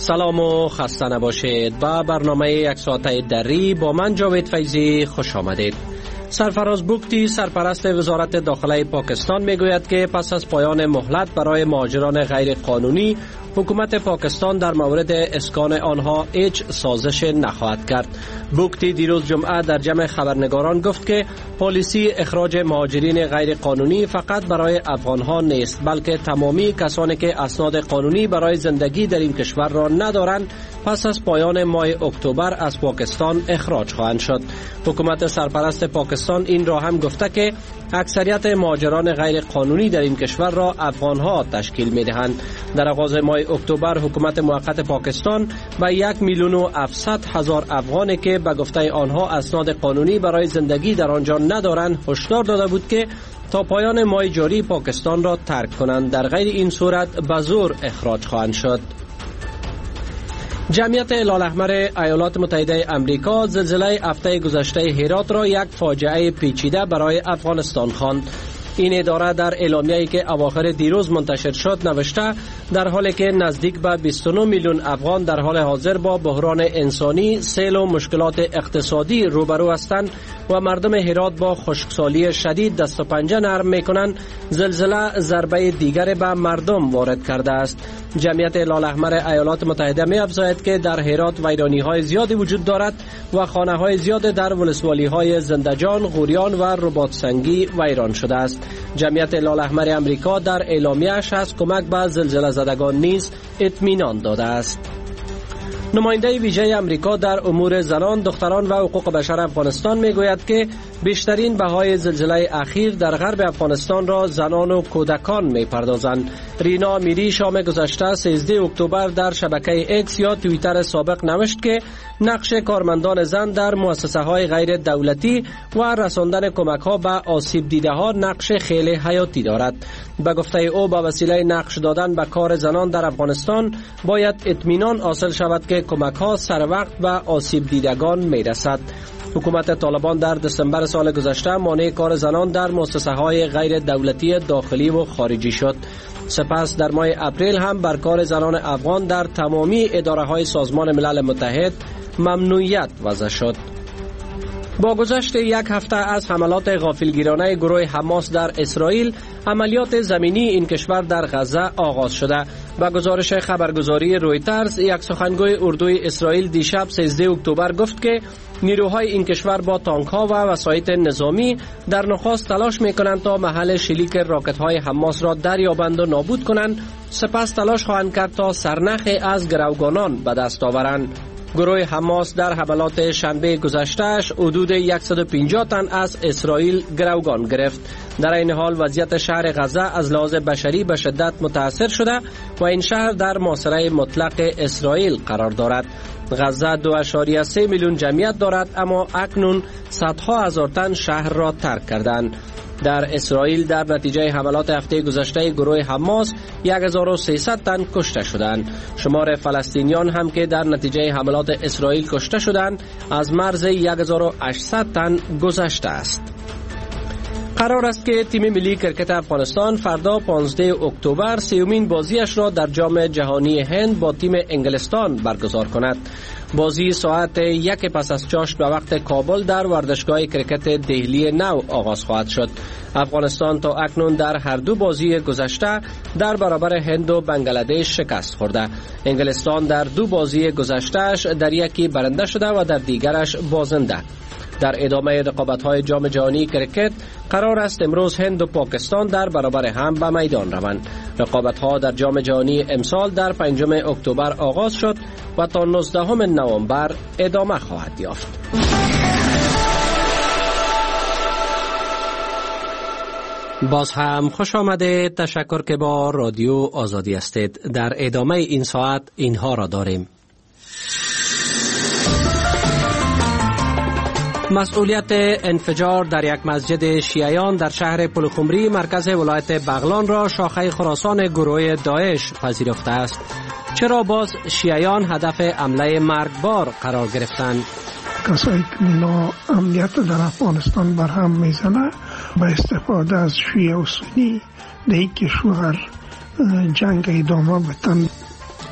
سلام و خسته نباشید. با برنامه یک ساعته دری با من جاوید فیضی خوش آمدید. سرفراز بگتی سرپرست وزارت داخله پاکستان میگوید که پس از پایان مهلت برای مهاجران غیر قانونی حکومت پاکستان در مورد اسکان آنها هیچ سازش نخواهد کرد. بگتی دیروز جمعه در جمع خبرنگاران گفت که پالیسی اخراج مهاجرین غیر قانونی فقط برای افغانها نیست، بلکه تمامی کسانی که اسناد قانونی برای زندگی در این کشور را ندارند پس از پایان ماه اکتبر از پاکستان اخراج خواهند شد. حکومت سرپرست پاکستان این را هم گفته که اکثریت مهاجران غیر قانونی در این کشور را افغانها تشکیل می‌دهند. در آغاز ماه اکتبر حکومت موقت پاکستان به 1,700,000 افغانی که به گفته آنها اسناد قانونی برای زندگی در آنجا ندارند هشدار داده بود که تا پایان ماه جاری پاکستان را ترک کنند، در غیر این صورت به زور اخراج خواهند شد. جمعیت هلال احمر ایالات متحده آمریکا زلزله هفته گذشته هرات را یک فاجعه پیچیده برای افغانستان خواند. این اداره در اعلامیه‌ای که اواخر دیروز منتشر شد نوشته در حالی که نزدیک به 29 میلیون افغان در حال حاضر با بحران انسانی، سیل و مشکلات اقتصادی روبرو هستند و مردم هرات با خشکسالی شدید دست و پنجه نرم می‌کنند، زلزله ضربه دیگر به مردم وارد کرده است. جمعیت هلال احمر ایالات متحده می‌افزاید که در هرات ویرانی‌های زیادی وجود دارد و خانه‌های زیاد در ولسوالی‌های زندجان، غوریان و رباط سنگی ویران شده است. جمعیت هلال احمر امریکا در اعلامیه‌اش از کمک به زلزله زدگان نیز اطمینان داده است. نماینده ویژه امریکا در امور زنان، دختران و حقوق بشر افغانستان میگوید که بیشترین بهای زلزله اخیر در غرب افغانستان را زنان و کودکان میپردازند. رینا میری شام گذشته 13 اکتبر در شبکه ایکس یا توییتر سابق نوشت که نقش کارمندان زن در مؤسسه های غیر دولتی و رساندن کمک ها به آسیب دیده ها نقش خیلی حیاتی دارد. به گفته او با وسیله نقش دادن به کار زنان در افغانستان باید اطمینان حاصل شود که کمک ها سر وقت به آسیب دیدگان میرسد. حکومت طالبان در دسامبر سال گذشته مانع کار زنان در مؤسسه های غیر دولتی داخلی و خارجی شد. سپس در ماه اپریل هم بر کار زنان افغان در تمامی اداره های سازمان ملل متحد ممنوعیت وضع شد. با گذشت یک هفته از حملات غافلگیرانه گروه حماس در اسرائیل، عملیات زمینی این کشور در غزه آغاز شده. با گزارش خبرگزاری رویترز، یک سخنگوی اردوی اسرائیل دیشب 13 اکتبر گفت که نیروهای این کشور با تانک‌ها و وسایط نظامی در نخست تلاش می‌کنند تا محل شلیک راکت‌های حماس را دریابند و نابود کنند، سپس تلاش خواهند کرد تا سرنخی از گروگانان به دست آورند. گروه حماس در حملات شنبه گذشتهش حدود 150 تن از اسرائیل گروگان گرفت. در این حال وضعیت شهر غزه از لحاظ بشری به شدت متاثر شده و این شهر در محاصره مطلق اسرائیل قرار دارد. غزه 2.3 میلیون جمعیت دارد، اما اکنون صدها هزار تن شهر را ترک کردند. در اسرائیل در نتیجه حملات هفته گذشته گروه حماس 1300 تن کشته شدند. شمار فلسطینیان هم که در نتیجه حملات اسرائیل کشته شدند از مرز 1800 تن گذشته است. قرار است که تیم ملی کرکت افغانستان فردا 15 اکتبر 30مین بازیش را در جام جهانی هند با تیم انگلستان برگزار کند. بازی ساعت 1 پس از چاشت به وقت کابل در ورزشگاه کرکت دهلی نو آغاز خواهد شد. افغانستان تا اکنون در هر دو بازی گذشته در برابر هند و بنگلادش شکست خورده. انگلستان در دو بازی گذشتهش در یکی برنده شده و در دیگرش بازنده. در ادامه رقابت‌های جام جهانی کرکت قرار است امروز هند و پاکستان در برابر هم به میدان روند. رقابت‌ها در جام جهانی امسال در 5 اکتبر آغاز شد و تا 19 نوامبر ادامه خواهد یافت. باز هم خوش آمدید. تشکر که با رادیو آزادی هستید. در ادامه این ساعت اینها را داریم. مسئولیت انفجار در یک مسجد شیعیان در شهر پلخمری مرکز ولایت بغلان را شاخه خراسان گروه داعش پذیرفته است. چرا باز شیعیان هدف حمله مرگبار قرار گرفتند؟ کسایی که اینا امنیت در افغانستان برهم میزنه با استفاده از شیعه و سنی در یک کشور جنگ ادامه بتن.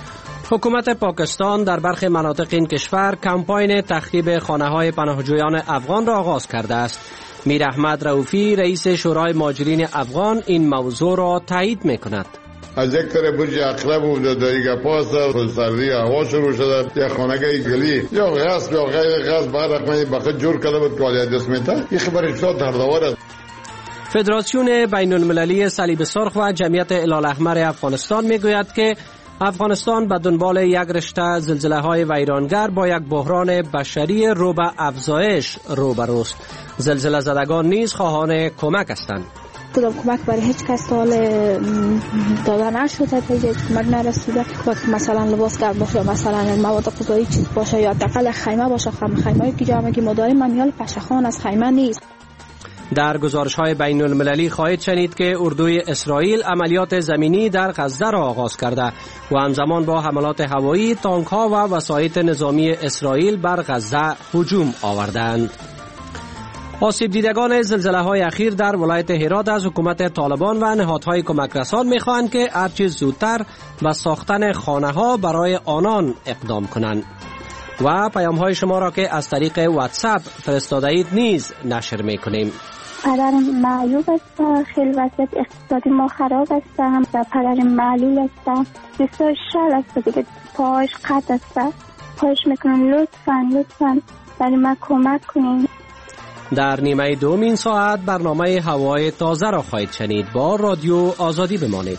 حکومت پاکستان در برخی مناطق این کشور کمپاین تخریب خانه‌های پناهجویان افغان را آغاز کرده است. میر احمد رؤوفی رئیس شورای مهاجرین افغان این موضوع را تایید می‌کند. از یک طرف برج اقرب و دیگه پاس سردی هوا شروع شده، یا خانگی گلی یا غصب یا غیر غصب هر رقمی بخت جور کرده بود که ولی دسمیتا این خبر شد دردآور است. فدراسیون بین المللی صلیب سرخ و جمعیت هلال احمر افغانستان میگوید که افغانستان به دنبال یک رشته زلزله‌های ویرانگر با یک بحران بشری رو به افزایش روبروست. زلزله زدگان نیز خواهان کمک هستند. کدام کمک برای هیچ کس سوال داده نشده، هیچ کمک نرسیده. مثلا لباس گرم باشه، مثلا مواد غذایی چیز باشه، یا حداقل خیمه باشه. خیمه‌ای که جامعه ما داریم ممیال پشخان از خیمه نیست. در گزارش‌های بین المللی خواهید شنید که اردوی اسرائیل عملیات زمینی در غزه را آغاز کرده و همزمان با حملات هوایی تانک‌ها و وسایط نظامی اسرائیل بر غزه هجوم آوردند. آسیب دیدگان زلزله‌های اخیر در ولایت هرات از حکومت طالبان و نهادهای کمک رسان می‌خواهند که هرچه زودتر به ساختن خانه‌ها برای آنان اقدام کنند. و پیام‌های شما را که از طریق واتساپ فرستاده اید نیز نشر می‌کنیم. پدرم معیوب است، خیلی وضعیت اقتصادی ما خراب است و پدرم معلول است، بسیار شل است دیگه، پاهاش قطع است. خواهش میکنم لطفاً برای ما کمک کنین. در نیمه دوم این ساعت برنامه هوای تازه را خواهید شنید. با رادیو آزادی بمانید.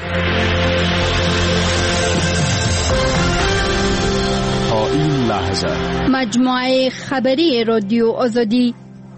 تا این لحظه مجموعه خبری رادیو آزادی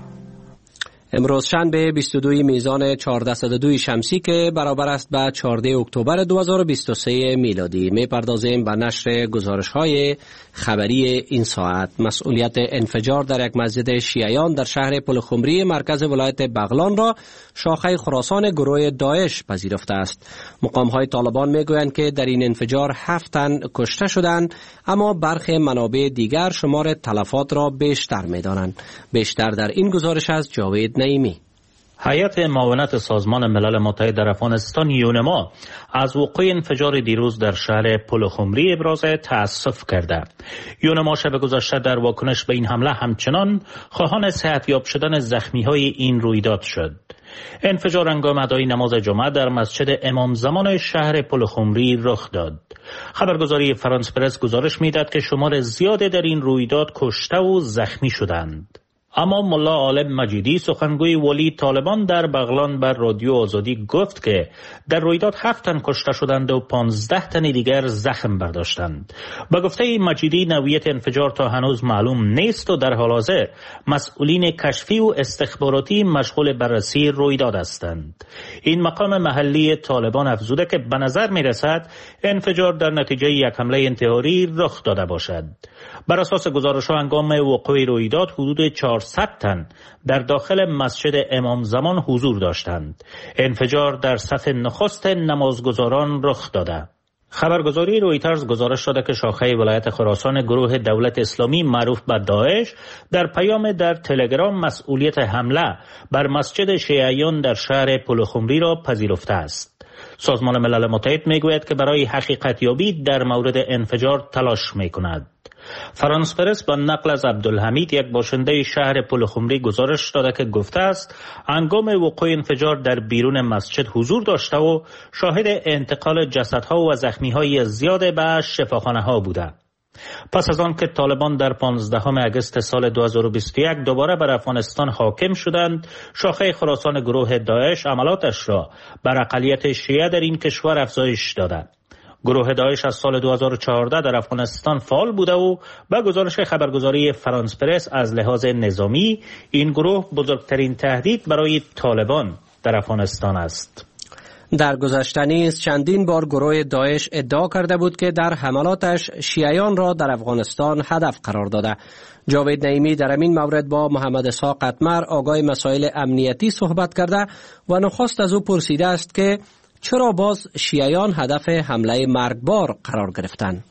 امروز شنبه 22 میزان 1402 شمسی که برابر است به 14 اکتبر 2023 میلادی. میپردازیم به نشر گزارش‌های خبری این ساعت. مسئولیت انفجار در یک مسجد شیعیان در شهر پلخمری مرکز ولایت بغلان را شاخه خراسان گروه داعش پذیرفته است. مقام‌های طالبان میگویند که در این انفجار 7 تن کشته شدند، اما برخی منابع دیگر شمار تلفات را بیشتر می‌دانند. بیشتر در این گزارش از جاوید نعیمی. هیئت معاونت سازمان ملل متحد در افغانستان یونما از وقوع انفجار دیروز در شهر پلخمری ابراز تأسف کرده. یونما شب گذشته در واکنش به این حمله همچنان خواهان صحتیاب شدن زخمی‌های این رویداد شد. انفجار هنگام ادای نماز جمعه در مسجد امام زمان شهر پلخمری رخ داد. خبرگزاری فرانس پرس گزارش می‌دهد که شمار زیادی در این رویداد کشته و زخمی شدند. اما ملا عالم مجیدی سخنگوی ولی طالبان در بغلان بر رادیو آزادی گفت که در رویداد 7 تن کشته شدند و 15 تن دیگر زخم برداشتند. به گفته مجیدی نوعیت انفجار تا هنوز معلوم نیست و در حال حاضر مسئولین کشفی و استخباراتی مشغول بررسی رویداد هستند. این مقام محلی طالبان افزوده که به نظر می رسد انفجار در نتیجه یک حمله انتحاری رخ داده باشد. بر اساس گزارش‌ها هنگام وقوع رویداد حدود 400 تن در داخل مسجد امام زمان حضور داشتند. انفجار در صف نخست نمازگزاران رخ داده. خبرگزاری رویترز گزارش داده که شاخه ولایت خراسان گروه دولت اسلامی معروف به داعش در پیام در تلگرام مسئولیت حمله بر مسجد شیعیان در شهر پلخمری را پذیرفته است. سازمان ملل متحد میگوید که برای حقیقت یابی در مورد انفجار تلاش میکند. فرانس پرس با نقل از عبدالحمید یک باشنده شهر پلخمری گزارش داده که گفته است هنگام وقوع انفجار در بیرون مسجد حضور داشته و شاهد انتقال جسدها و زخمیهای زیاد به شفاخانه‌ها بوده. پس از آن که طالبان در 15 اگست سال 2021 دوباره بر افغانستان حاکم شدند، شاخه خراسان گروه داعش عملاتش را بر اقلیت شیعه در این کشور افزایش داده. گروه داعش از سال 2014 در افغانستان فعال بوده و به گزارش خبرگزاری فرانس پرس از لحاظ نظامی این گروه بزرگترین تهدید برای طالبان در افغانستان است. در گذشته نیز چندین بار گروه داعش ادعا کرده بود که در حملاتش شیعیان را در افغانستان هدف قرار داده. جاوید نعیمی در این مورد با محمد اسحاق قطمر آگاه مسائل امنیتی صحبت کرده و نخست از او پرسیده است که چرا باز شیعیان هدف حمله مرگبار قرار گرفتند؟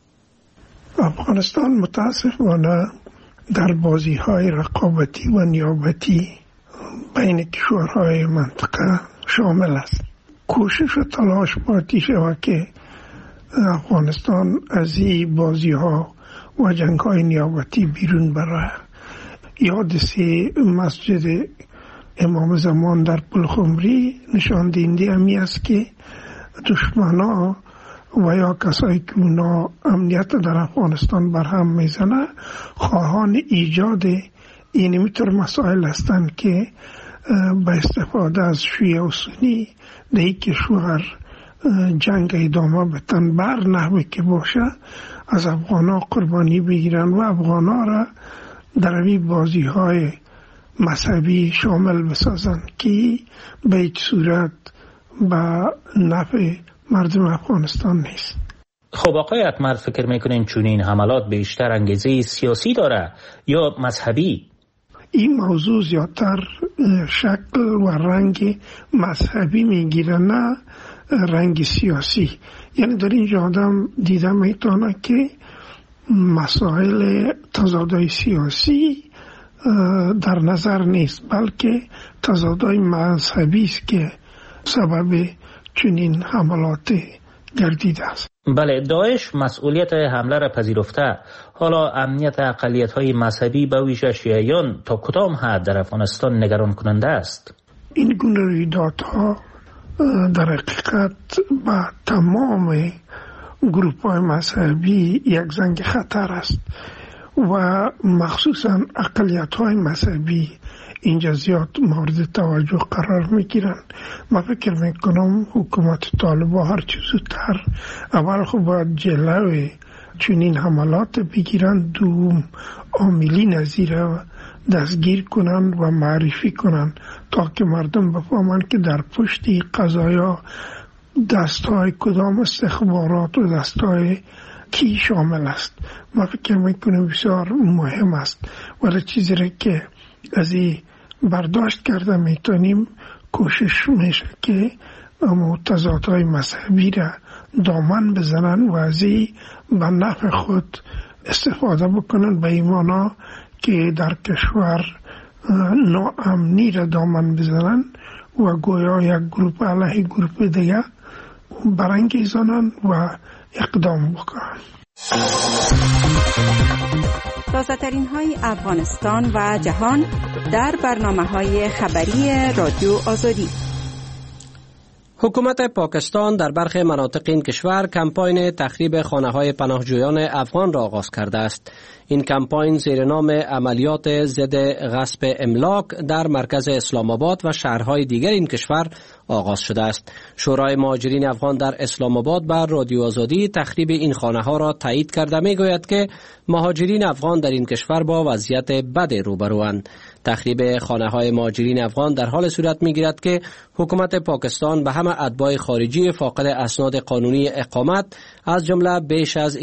افغانستان متاسفانه در بازی‌های رقابتی و نیابتی بین کشورهای منطقه شامل است. کوشش و تلاش باید شود که افغانستان از این بازی ها و جنگ های نیابتی بیرون برای یاد سی مسجد امام زمان در پلخمری نشان دهنده همی است که دشمنا و یا کسایی که اونا امنیت در افغانستان برهم میزنه خواهان ایجاد این میتر مسائل هستند که با استفاده از شیعه و سنی در این کشور جنگ ادامه بتن بر نحوی که باشه از افغانا قربانی بگیرن و افغانا را در این بازی های مذهبی شامل بسازن که به هیچ صورت به نفع مردم افغانستان نیست. خب آقای اکمل، فکر میکنین چون این حملات بیشتر انگیزه سیاسی داره یا مذهبی؟ این موضوع زیادتر شکل و رنگ مذهبی میگیره نه رنگ سیاسی. یعنی در اینجا آدم دیده میتونه که مسائل تضادهای سیاسی در نظر نیست، بلکه تضادهای مذهبی است که سبب چنین حملات گردیده است. بله، داعش مسئولیت حمله را پذیرفته. حالا امنیت اقلیت‌های مذهبی به ویژه شیعیان تا کدام حد در افغانستان نگران کننده است؟ این گونه رویدادها در حقیقت با تمام گروه‌های مذهبی یک زنگ خطر است و مخصوصا اقلیت‌های مذهبی اینجا زیاد مورد توجه قرار میگیرن. من فکر میکنم حکومت طالبا هر چیز زودتر اول خب باید جلوی چنین حملات بگیرن، دوم عاملین نظیر دستگیر کنن و معرفی کنن تا که مردم بفهمن که در پشت قضایا دستای کدام استخبارات و دستای کی شامل است. من فکر میکنم بسیار مهم است ولی چیزی را که از این برداشت کرده میتونیم کوشش میشه که تضادهای مذهبی را دامن بزنن و از این به نفع خود استفاده بکنن، به ایمانا که در کشور ناامنی را دامن بزنن و گویا یک گروپ علیه گروپ دیگه برانگیزانن و اقدام بکنن. تازه‌ترین های افغانستان و جهان در برنامه‌های خبری رادیو آزادی. حکومت پاکستان در برخی مناطق این کشور کمپاین تخریب خانه‌های پناهجویان افغان را آغاز کرده است. این کمپاین زیر نام عملیات ضد غصب املاک در مرکز اسلام آباد و شهرهای دیگر این کشور آغاز شده است. شورای مهاجرین افغان در اسلام آباد بر رادیو آزادی تخریب این خانه‌ها را تایید کرده میگوید که مهاجرین افغان در این کشور با وضعیت بد روبروند. تخریب خانه‌های مهاجرین افغان در حال صورت می‌گیرد که حکومت پاکستان به همه اتباع خارجی فاقد اسناد قانونی اقامت از جمله بیش از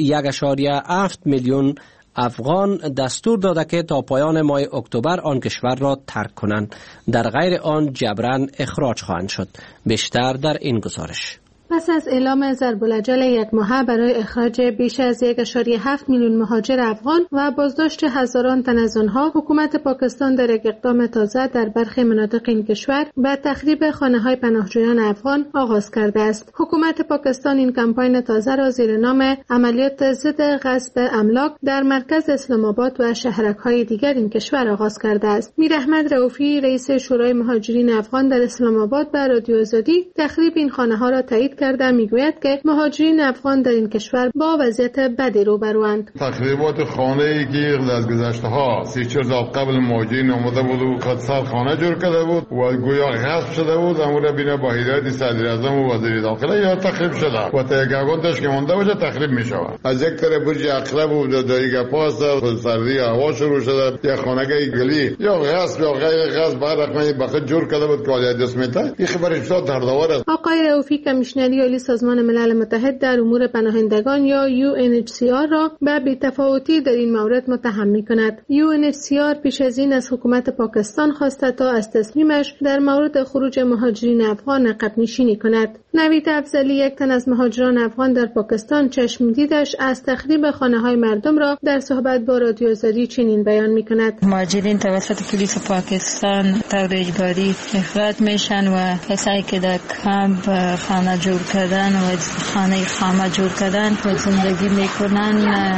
1.7 میلیون افغان دستور داده که تا پایان ماه اکتبر آن کشور را ترک کنند، در غیر آن جبران اخراج خواهند شد. بیشتر در این گزارش. پس از اعلام ضرب الاجل یک ماهه برای اخراج بیش از 1.7 میلیون مهاجر افغان و بازداشت هزاران تن از آنها، حکومت پاکستان در یک اقدام تازه در برخی مناطق این کشور به تخریب خانه‌های پناهجویان افغان آغاز کرده است. حکومت پاکستان این کمپاین تازه را زیر نام عملیات ضد غصب املاک در مرکز اسلام آباد و شهرک‌های دیگر این کشور آغاز کرده است. میر احمد رؤوفی، رئیس شورای مهاجرین افغان در اسلام آباد، به رادیو آزادی تخریب این خانه‌ها را تایید کرده میگوید که مهاجرین افغان در این کشور با وضعیت بدی روبروند. تخریبات خانه‌ای که از گذشته‌ها 34 سال قبل مهاجرین آمده بود و خودسر خانه جور کرده بود و گویا غصب شده بود، امور بنا با هدایت صدر اعظم و وزیر داخله یا تخریب شده و تا یک اگانتش که مونده باشه تخریب می‌شود. از یک طرف برج اقلب و دایگه پاس سردی هوا شروع شده، یا خانگی گلی یا غصب یا غیر غصب بعد رقمی بخت جور کرده بود که ولی دسمیته. این خبر اصلاح دردآور است. آقای رؤوفی کمیشنری عالی سازمان ملل متحد در امور پناهندگان یا UNHCR را به بی‌تفاوتی در این مورد متهم می‌کند. UNHCR پیش از این از حکومت پاکستان خواسته تا از تصمیمش در مورد خروج مهاجرین افغان عقب نشینی کند. نوید افضلی، یک تن از مهاجران افغان در پاکستان، چشم دیدش از تخریب خانه‌های مردم را در صحبت با رادیو آزادی چنین بیان می‌کند: مهاجرین توسط پلیس پاکستان طور اجباری اخراج میشن و کسایی که در کمپ خانه جور کردن و خانه خامه جور کردن و زندگی میکنن.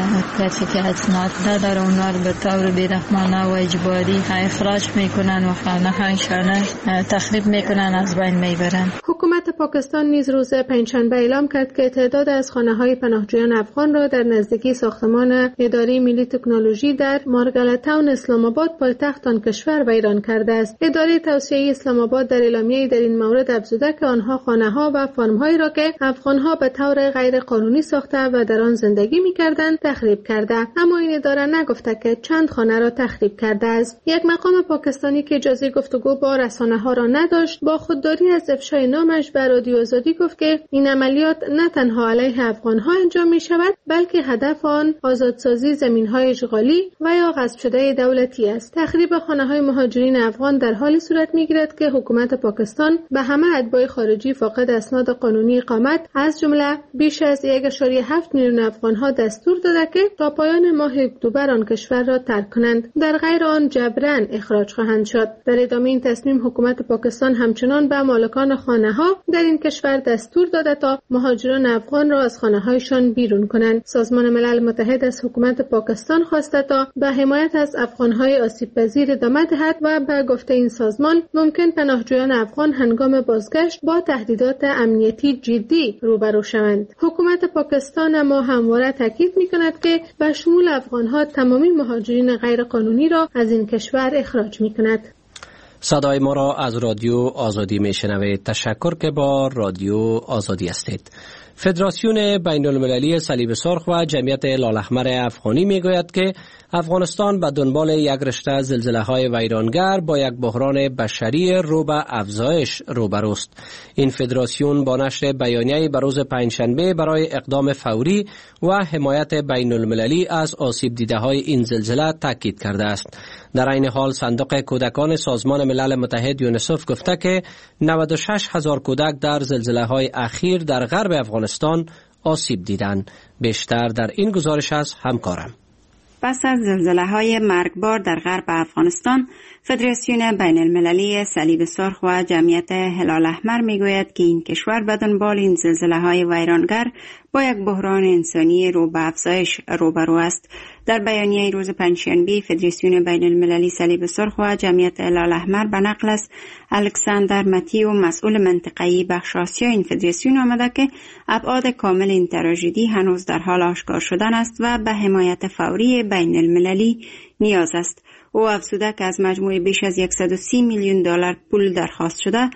کسی که اسناد نداره اونا رو به طور بیرحمانه و اجباری اخراج میکنن و خانه هایشان تخریب میکنن، از بین میبرن. حکومت پاکستان نیز روز پنجشنبه اعلام کرد که تعداد از خانه‌های پناهجویان افغان را در نزدیکی ساختمان اداره ملی تکنولوژی در مارگل تاون اسلام آباد پایتخت آن کشور ویران کرده است. اداره توسعه اسلام آباد در اعلامیه‌ای در این مورد افزوده که آنها خانه‌ها و فارم‌هایی را که افغان‌ها به طور غیر قانونی ساخته و در آن زندگی می‌کردند تخریب کرده، اما این اداره نگفته که چند خانه را تخریب کرده است. یک مقام پاکستانی که اجازه گفتگو با رسانه‌ها را نداشت، با خودداری از افشای نامش به رادیو آزادی گفت که این عملیات نه تنها علیه افغان‌ها انجام می‌شود، بلکه هدف آن آزادسازی زمین‌های اشغالی و یا غصب شده دولتی است. تخریب خانه‌های مهاجرین افغان در حالی صورت می‌گیرد که حکومت پاکستان به همه اتباع خارجی فاقد اسناد قانونی اقامت از جمله بیش از 1.7 میلیون افغان‌ها دستور داده که تا پایان ماه اکتبر آن کشور را ترک کنند، در غیر آن جبراً اخراج خواهند شد. در ادامه این تصمیم حکومت پاکستان همچنان به مالکان خانه‌ها در این کشور دستور داده تا مهاجران افغان را از خانه‌هایشان بیرون کنند. سازمان ملل متحد از حکومت پاکستان خواسته تا به حمایت از افغان‌های آسیب‌پذیر ادامه دهد و به گفته این سازمان ممکن پناهجویان افغان هنگام بازگشت با تهدیدات امنیتی جدی روبرو شوند. حکومت پاکستان اما همواره تاکید می‌کند که به شمول افغان‌ها تمامی مهاجرین غیرقانونی را از این کشور اخراج می‌کند. صدای ما را از رادیو آزادی میشنوید. تشکر که با رادیو آزادی هستید. فدراسیون بین المللی صلیب سرخ و جمعیت هلال احمر افغانی میگوید که افغانستان به دنبال یک رشته زلزله‌های ویرانگر با یک بحران بشری رو به افزایش روبروست. این فدراسیون با نشر بیانیه‌ای به روز پنجشنبه برای اقدام فوری و حمایت بین المللی از آسیب دیده‌های این زلزله تاکید کرده است. در این حال صندوق کودکان سازمان ملل متحد یونیسف گفته که 96,000 کودک در زلزله‌های اخیر در غرب افغانستان آسیب دیدند. بیشتر در این گزارش از همکارم. پس از زلزله‌های مرگبار در غرب افغانستان، فدراسیون بین المللی صلیب سرخ و جمعیت هلال احمر میگوید که این کشور به دنبال این زلزله‌های ویرانگر با یک بحران انسانی رو به افزایش روبرو است. در بیانیه روز پنجشنبه، فدراسیون بین المللی صلیب سرخ و جمعیت هلال احمر به نقل از الکساندر متیو، مسئول منطقه‌ای بخش آسیا این فدراسیون، آمده که ابعاد کامل این تراژدی هنوز در حال آشکار شدن است و به حمایت فوری بین المللی نیاز است. او افزوده که از مجموع بیش از 130 میلیون دلار پول درخواست شده،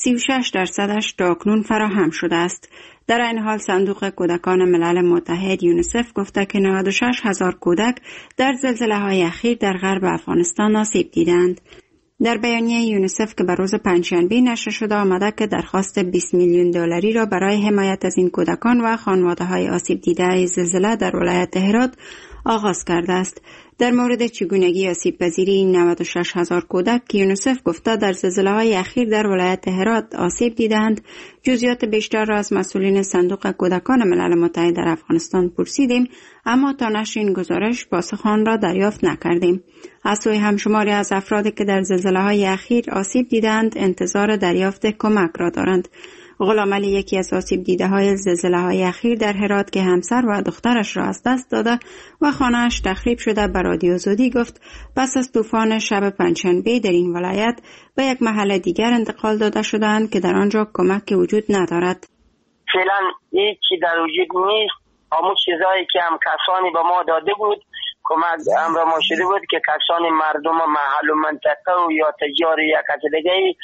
36% تا اکنون فراهم شده است. در این حال صندوق کودکان ملل متحد یونیسف گفته که 96,000 کودک در زلزله‌های اخیر در غرب افغانستان آسیب دیدند. در بیانیه یونیسف که بر روز پنجشنبه نشر شده آمده که درخواست 20 میلیون دلاری را برای حمایت از این کودکان و خانواده‌های آسیب دیده زلزله در ولایت هرات آغاز کرده است. در مورد چگونگی آسیب پذیری این 96,000 کودک که یونیسف گفته در زلزله‌های اخیر در ولایت هرات آسیب دیدند، جزئیات بیشتر را از مسئولین صندوق کودکان ملل متحد در افغانستان پرسیدیم، اما تا نشر این گزارش پاسخ آن را دریافت نکردیم. از سوی همشماری از افرادی که در زلزله‌های اخیر آسیب دیدند انتظار دریافت کمک را دارند. غلام علی، یکی از آسیب دیده های زلزله های اخیر در هرات که همسر و دخترش را از دست داده و خانه‌اش تخریب شده، به رادیو آزادی گفت پس از طوفان شب پنجشنبه در این ولایت به یک محل دیگر انتقال داده شدند که در آنجا کمک وجود ندارد. فعلا هیچی در وجود نیست. همون چیزایی که هم کسانی به ما داده بود، کمک امر ما شده بود که کسانی مردم محل و منطقه و یا تجار یا کسی دیگه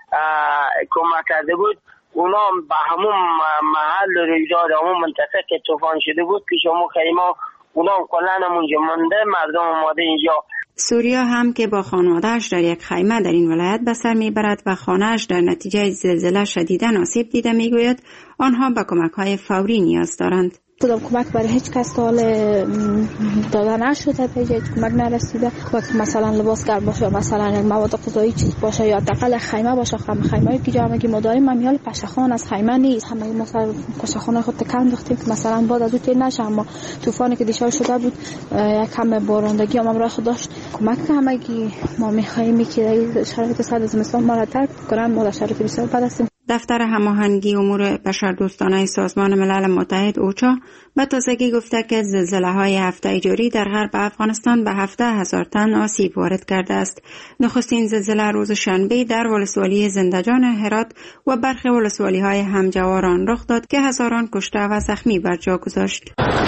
کمک کرده بود، اونا به همون محل رویداد همون منطقه که طوفان شده بود که شما خیمه اونا کلن همونجا مانده، مردم اومده اینجا. سوریا هم که با خانواده‌اش در یک خیمه در این ولایت به سر میبرد و خانه‌اش در نتیجه زلزله شدیداً آسیب دیده، میگوید آنها به کمک‌های فوری نیاز دارند. کدام کمک برای هیچ کس تا حال داده نشده، هیچ کمک نرسیده. کمک مثلا لباس گرم باشه، مثلا مواد غذایی چیز باشه، یا حداقل خیمه باشه. خیمه‌ای که جامگی ما داریم ممیال پشخان از خیمه نیست. همه ما سر پشخانه خود تکان انداختیم که مثلا بعد از اون تیر نشه، اما طوفانی که دیشب شده بود یک کم بارندگی هم راه خود داشت. کمک همگی ما می‌خوایم که شرایط سرد زمستان ما را ترک کنن. ما در شرایط بسیار بد هستیم. دفتر هماهنگی امور بشردوستانه سازمان ملل متحد اوچا به تازگی گفته که زلزله‌های هفته جاری در غرب افغانستان به 17,000 تن آسیب وارد کرده است. نخستین زلزله روز شنبه در ولسوالی زندجان هرات و برخی ولسوالی‌های همجواران رخ داد که هزاران کشته و زخمی بر جا گذاشت.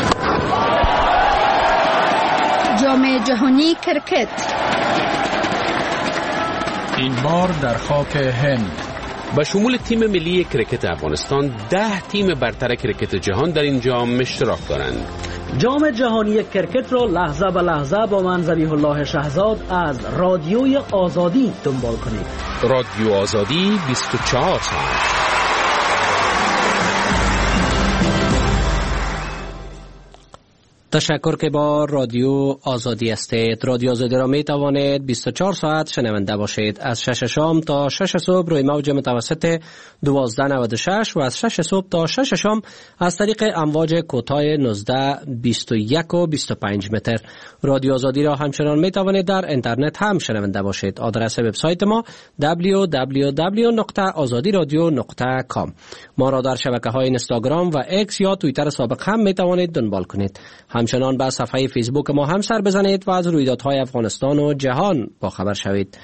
جام جهانی کرکت این بار در خاک هند. به شمول تیم ملی کرکت افغانستان 10 تیم برتر کرکت جهان در این جام اشتراک دارند. جام جهانی کرکت را لحظه به لحظه با من ذبیح الله شهزاد از رادیوی آزادی دنبال کنید. رادیو آزادی 24 ساعت. تشکر که با رادیو آزادی هستید. رادیو آزادی را می توانید 24 ساعت شنونده باشید. از 6 شام تا 6 صبح روی موج متوسط 1296 و از 6 صبح تا 6 شام از طریق امواج کوتاه 19 21 و 25 متر. رادیو آزادی را همچنان می توانید در اینترنت هم شنونده باشید. آدرس وبسایت ما www.azadiradio.com. ما را در شبکه‌های اینستاگرام و اکس یا توییتر سابق هم می توانید دنبال کنید. همچنان به صفحه فیسبوک ما هم سر بزنید و از رویدادهای افغانستان و جهان با خبر شوید.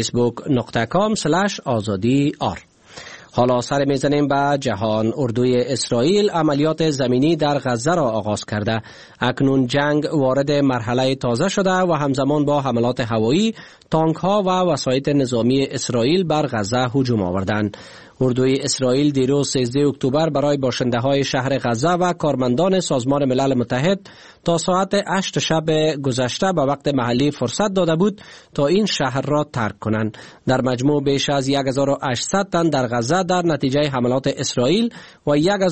facebook.com/azadi.ar. حالا سر میزنیم به جهان. اردوی اسرائیل عملیات زمینی در غزه را آغاز کرده. اکنون جنگ وارد مرحله تازه شده و همزمان با حملات هوایی، تانک ها و وسایط نظامی اسرائیل بر غزه هجوم آوردند. اردوی اسرائیل دیروز 13 اکتبر برای باشنده های شهر غزه و کارمندان سازمان ملل متحد تا ساعت 8 شب گذشته به وقت محلی فرصت داده بود تا این شهر را ترک کنند. در مجموع بیش از 1800 تن در غزه در نتیجه حملات اسرائیل و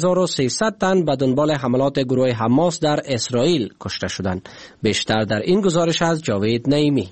1300 تن به دنبال حملات گروه حماس در اسرائیل کشته شدند. بیشتر در این گزارش از جاوید نعیمی.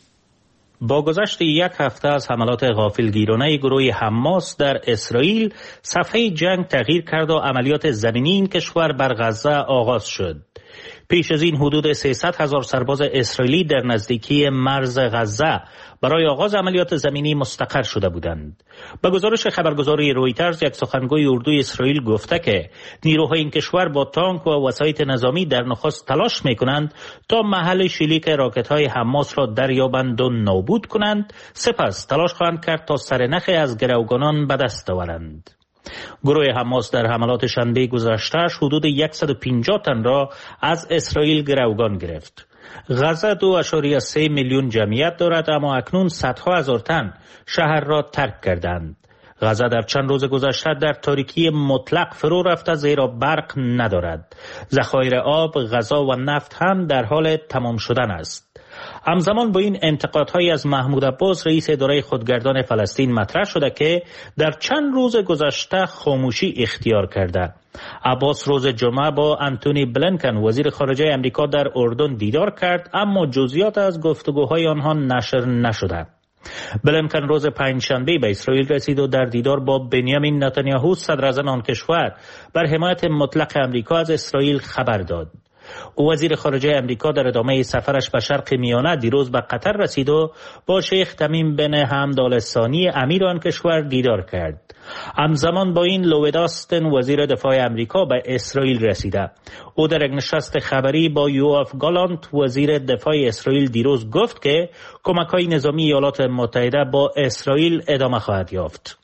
با گذشت یک هفته از حملات غافلگیرانه گروه حماس در اسرائیل، صفحه جنگ تغییر کرد و عملیات زمینی این کشور بر غزه آغاز شد. پیش از این حدود 300,000 سرباز اسرائیلی در نزدیکی مرز غزه برای آغاز عملیات زمینی مستقر شده بودند. به گزارش خبرگزاری رویترز، یک سخنگوی اردوی اسرائیل گفته که نیروهای این کشور با تانک و وسایط نظامی در نخست تلاش می‌کنند تا محل شلیک راکت‌های حماس را دریابند و نابود کنند، سپس تلاش خواهند کرد تا سرنخی از گروگانان به دست آورند. گروه حماس در حملات شنبه گذشته حدود 150 تن را از اسرائیل گروگان گرفت. غزه 2.3 میلیون جمعیت دارد، اما اکنون صدها هزار تن شهر را ترک کردند. غزه در چند روز گذشته در تاریکی مطلق فرو رفته، زیرا برق ندارد. ذخایر آب، غذا و نفت هم در حال تمام شدن است. همزمان با این انتقادهای از محمود عباس، رئیس اداره خودگردان فلسطین، مطرح شده که در چند روز گذشته خاموشی اختیار کرده. عباس روز جمعه با انتونی بلینکن وزیر خارجه امریکا در اردن دیدار کرد، اما جزئیات از گفتگوهای آنها نشر نشده. بلینکن روز پنجشنبه به اسرائیل رسید و در دیدار با بنیامین نتانیاهو صدراعظم آن کشور بر حمایت مطلق امریکا از اسرائیل خبر داد. وزیر خارجه امریکا در ادامه سفرش به شرق میانه دیروز به قطر رسید و با شیخ تمیم بن حمد آل ثانی امیر آن کشور دیدار کرد. همزمان با این لوید آستن وزیر دفاع امریکا به اسرائیل رسیده. او در یک نشست خبری با یوآف گالانت وزیر دفاع اسرائیل دیروز گفت که کمک‌های نظامی ایالات متحده با اسرائیل ادامه خواهد یافت.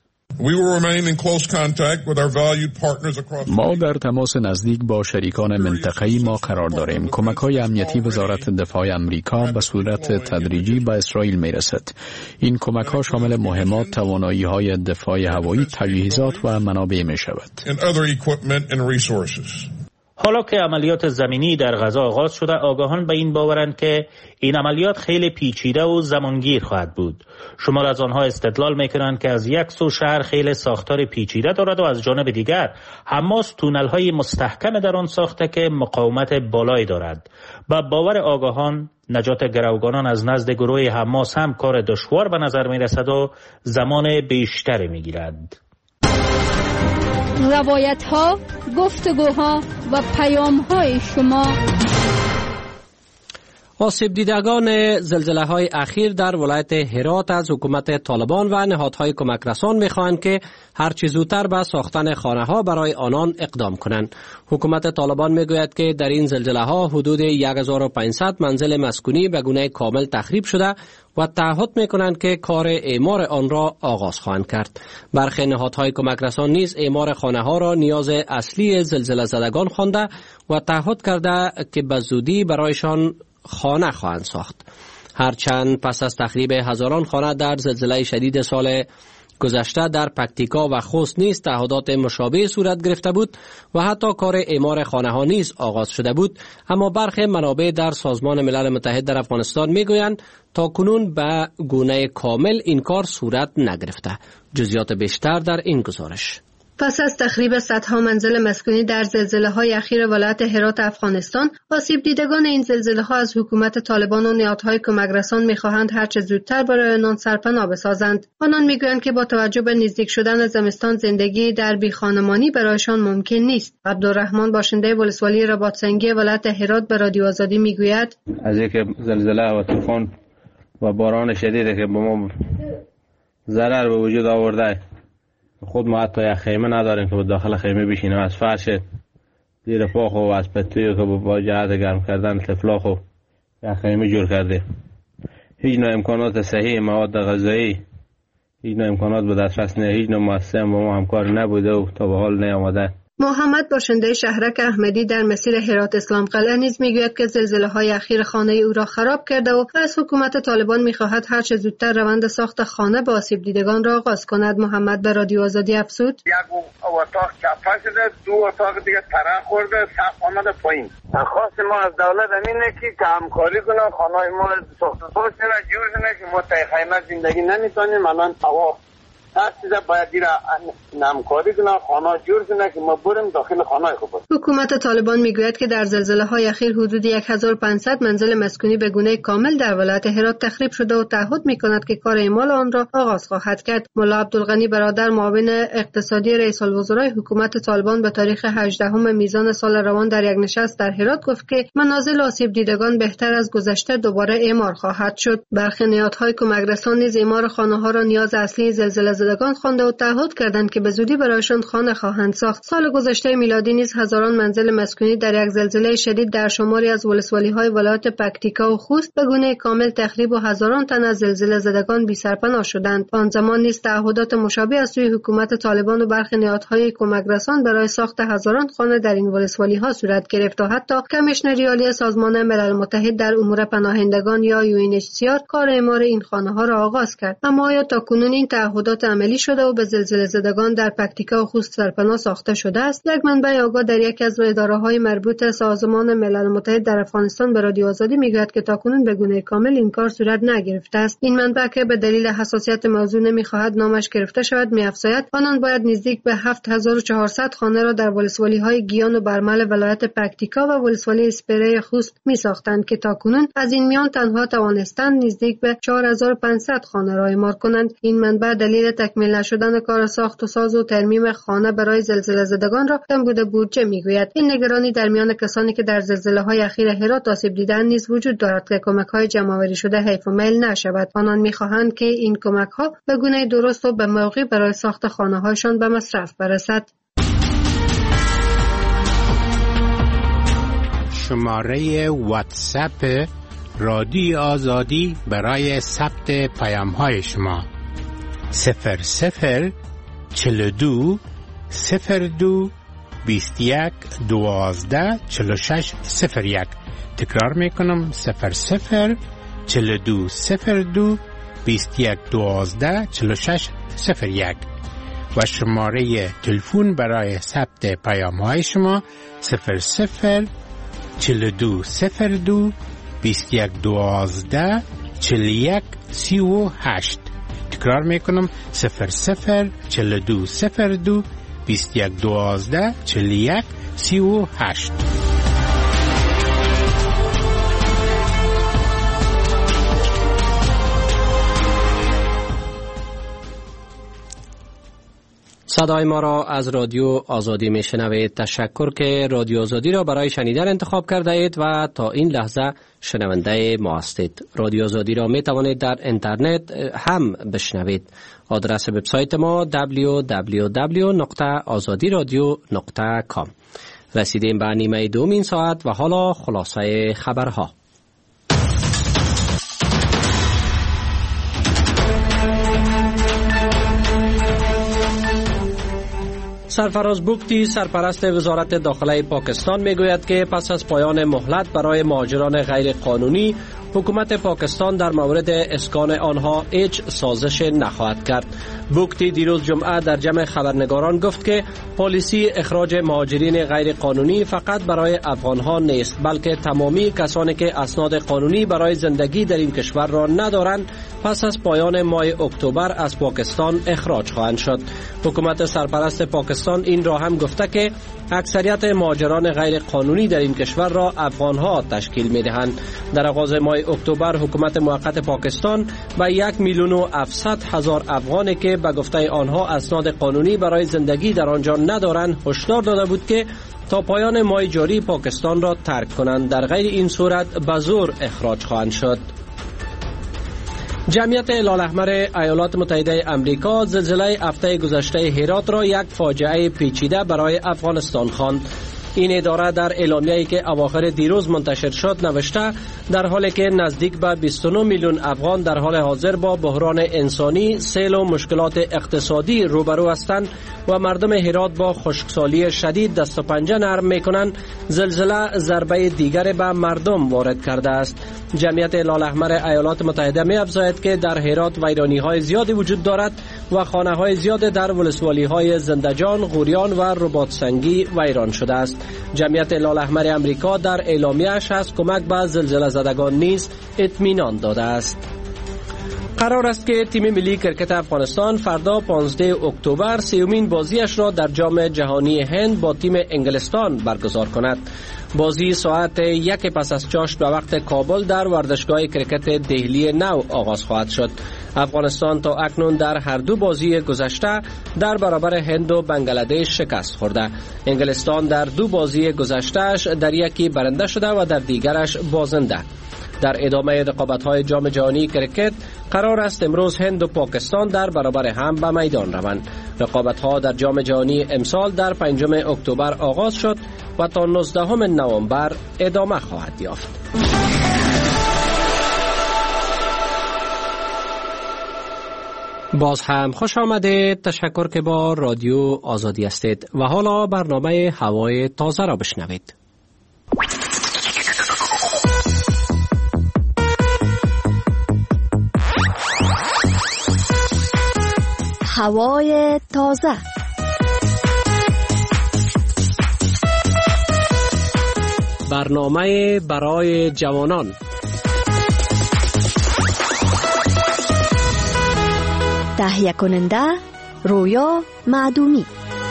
ما در تماس نزدیک با شریکان منطقه‌ای ما قرار داریم. کمک‌های امنیتی وزارت دفاع امریکا به صورت تدریجی به اسرائیل می‌رسد. این کمک‌ها شامل مهمات، توانایی‌های دفاع هوایی، تجهیزات و منابع می‌شود. حالا که عملیات زمینی در غزه آغاز شده، آگاهان به این باورند که این عملیات خیلی پیچیده و زمانگیر خواهد بود. شمار از آنها استدلال میکنند که از یک سو شهر خیلی ساختار پیچیده دارد و از جانب دیگر حماس تونل‌های مستحکم در آن ساخته که مقاومت بالایی دارد. با باور آگاهان، نجات گروگانان از نزد گروه حماس هم کار دشوار به نظر میرسد و زمان بیشتری میگیرد. روایت ها، گفتگوها و پیام های شما. آسیب دیدگان زلزله‌های اخیر در ولایت هرات از حکومت طالبان و نهادهای کمک رسان می‌خواهند که هر چه زودتر به ساختن خانه‌ها برای آنان اقدام کنند. حکومت طالبان می‌گوید که در این زلزله‌ها حدود 1500 منزل مسکونی به گونه کامل تخریب شده و تعهد می‌کنند که کار اعمار آن را آغاز خواهند کرد. برخی نهادهای کمک رسان نیز اعمار خانه‌ها را نیاز اصلی زلزله زدگان خوانده و تعهد کرده که به زودی برایشان خانه خواهند ساخت. هرچند پس از تخریب هزاران خانه در زلزله شدید سال گذشته در پکتیکا و خوست نیز تعهدات مشابه صورت گرفته بود و حتی کار اعمار خانه ها نیز آغاز شده بود، اما برخی منابع در سازمان ملل متحد در افغانستان میگویند تا کنون به گونه کامل این کار صورت نگرفته. جزئیات بیشتر در این گزارش. پس از تخریب صدها منزل مسکونی در زلزله‌های اخیر ولایت هرات افغانستان، آسیب دیدگان این زلزله‌ها از حکومت طالبان و نهادهای کمک رسان می‌خواهند هر چه زودتر برای آنان سرپناه بسازند. آنان می‌گویند که با توجه به نزدیک شدن زمستان زندگی در بیخانمانی برایشان ممکن نیست. عبدالرحمن باشنده ولسوالی رباط‌سنگی ولایت هرات به رادیو آزادی می‌گوید: از اینکه زلزله و طوفان و باران شدیدی که به ما ضرر به وجود آورده، خود ما حتی یک خیمه نداریم که به داخل خیمه بشینیم. از فرش زیر پا و از پتویی که با جهت گرم کردن طفلا خو یک خیمه جور کرده. هیچ نوع امکانات صحیح مواد غذایی، هیچ نوع امکانات به دسترس نه، هیچ نوع مؤسسه با ما همکار نبوده و تا به حال نیامده. محمد باشنده شهرک احمدی در مسیر هرات اسلام قلعه نیز میگوید که زلزله‌های اخیر خانه او را خراب کرده و از حکومت طالبان میخواهد هر چه زودتر روند ساخت خانه با آسیب دیدگان را آغاز کند. محمد به رادیو آزادی افزود: یک اتاق چپا شده، دو اتاق دیگه ترق خورده، سقف آمده پایین. درخواست ما از دولت همینه که همکاری کنه، خانه‌های ما ساخته شده، جور کنه که ما تای خیمه زندگی نمیتونیم. الان هوا هر چیزا باید دیره همکاری کنه، خانه جور کنه که ما بریم داخل خانه خوب. حکومت طالبان میگوید که در زلزله‌های اخیر حدود 1500 منزل مسکونی به گونه کامل در ولایت هرات تخریب شده و تعهد میکند که کار اعمال آن را آغاز خواهد کرد. ملا عبدالغنی برادر معاون اقتصادی رئیس الوزرای حکومت طالبان به تاریخ 18 میزان سال روان در یک نشست در هرات گفت که منازل آسیب دیدگان بهتر از گذشته دوباره اعمار خواهد شد. برخی نهادهای کمک رسان نیز اعمار خانه‌ها را نیاز اصلی زلزله زدگان خوانده و تعهد کردند که به زودی برایشان خانه خواهند ساخت. سال گذشته میلادی نیز هزاران منزل مسکونی در یک زلزله شدید در شماری از ولسوالی‌های ولایت پکتیکا و خوست به گونه کامل تخریب و هزاران تن از زلزله زدگان بی سرپناه شدند. آن زمان نیز تعهدات مشابه از سوی حکومت طالبان و برخی نهادهای کمک رسان برای ساخت هزاران خانه در این ولسوالی‌ها صورت گرفت و حتی کمیشنری عالی سازمان ملل متحد در امور پناهندگان یا UNHCR کار اعمار این خانه‌ها را آغاز کرد. اما آیا تاکنون این تعهدات عملی شده و به زلزله زدگان در پکتیکا و خوست سرپناه ساخته شده است؟ یک منبع آگاه در یکی از اداره‌های مربوط سازمان ملل متحد در افغانستان به رادیو آزادی میگوید که تاکنون به گونه کامل این کار صورت نگرفته است. این منبع که به دلیل حساسیت موضوع نمیخواهد نامش گرفته شود می‌افزاید آنان باید نزدیک به 7400 خانه را در ولسوالی‌های گیان و برمل ولایت پکتیکا و ولسوالی اسپره خوست می‌ساختند که تاکنون از این میان تنها توانستند نزدیک به 4500 خانه را اعمار کنند. این منبع دلیل تکمیل نشدن کار ساخت و ساز و ترمیم خانه برای زلزله زدگان را کمبود بودجه میگوید. این نگرانی در میان کسانی که در زلزله‌های اخیر هرات آسیب دیدند نیز وجود دارد که کمک‌های جمع‌آوری شده حیف و میل نشود. آنان می‌خواهند که این کمک‌ها به گونه درست و به موقع برای ساخت خانه‌هایشان به مصرف برسد. شماره واتساپ رادیو آزادی برای ثبت پیام‌های شما 00 42 02 21 12 46 01. تکرار میکنم 00 42 02 21 12 46 01 و شماره تلفن برای ثبت پیام‌های شما 00 42 02 21 12 41 38. تکرار میکنم 00 42 02 21 12 41 38. صدای ما را از رادیو آزادی میشنوید. تشکر که رادیو آزادی را برای شنیدن انتخاب کرده اید و تا این لحظه شنونده ما هستید. رادیو آزادی را می توانید در اینترنت هم بشنوید. آدرس وبسایت ما www.azadiradio.com. رسیدیم به نیمه دومین ساعت و حالا خلاصه خبرها. سرفراز بوگتی سرپرست وزارت داخله پاکستان میگوید که پس از پایان مهلت برای مهاجران غیر قانونی، حکومت پاکستان در مورد اسکان آنها هیچ سازش نخواهد کرد. بوگتی دیروز جمعه در جمع خبرنگاران گفت که پالیسی اخراج مهاجرین غیر قانونی فقط برای افغانها نیست، بلکه تمامی کسانی که اسناد قانونی برای زندگی در این کشور را ندارند پس از پایان ماه اکتبر از پاکستان اخراج خواهند شد. حکومت سرپرست پاکستان این را هم گفته که اکثریت مهاجران غیر قانونی در این کشور را افغانها تشکیل می‌دهند. در آغاز ماه اکتبر حکومت موقت پاکستان به 1,700,000 افغانی که به گفته آنها اسناد قانونی برای زندگی در آنجا ندارند هشدار داده بود که تا پایان ماه جاری پاکستان را ترک کنند، در غیر این صورت به زور اخراج خواهند شد. جمعیت هلال احمر ایالات متحده آمریکا زلزله هفته گذشته هرات را یک فاجعه پیچیده برای افغانستان خواند. این اداره در اعلامیه‌ای که اواخر دیروز منتشر شد نوشته در حالی که نزدیک به 29 میلیون افغان در حال حاضر با بحران انسانی، سیل و مشکلات اقتصادی روبرو هستند و مردم هرات با خشکسالی شدید دست و پنجه نرم می‌کنند، زلزله ضربه دیگر به مردم وارد کرده است. جمعیت هلال احمر ایالات متحده می‌افزاید که در هرات ویرانی‌های زیادی وجود دارد و خانه‌های زیاد در ولسوالی‌های زندجان، غوریان و رباطسنگی ویران شده است. جمعیت هلال احمر امریکا در اعلامیه‌اش از کمک به زلزله زدگان نیز اطمینان داده است. قرار است که تیم ملی کرکت افغانستان فردا 15 اکتبر سیومین بازیش را در جام جهانی هند با تیم انگلستان برگزار کند. بازی ساعت 1 پس از چاشت به وقت کابل در ورزشگاه کرکت دهلی نو آغاز خواهد شد. افغانستان تا اکنون در هر دو بازی گذشته در برابر هند و بنگلادش شکست خورده. انگلستان در دو بازی گذشتهش در یکی برنده شده و در دیگرش بازنده. در ادامه رقابت‌های جام جهانی کرکت قرار است امروز هند و پاکستان در برابر هم به میدان روند. رقابت‌ها در جام جهانی امسال در 5 اکتبر آغاز شد و تا 19 نوامبر ادامه خواهد یافت. باز هم خوش آمدید. تشکر که با رادیو آزادی هستید و حالا برنامه هوای تازه را بشنوید. هوای تازه. برنامه برای جوانان. تهیه کننده رویا معدومی.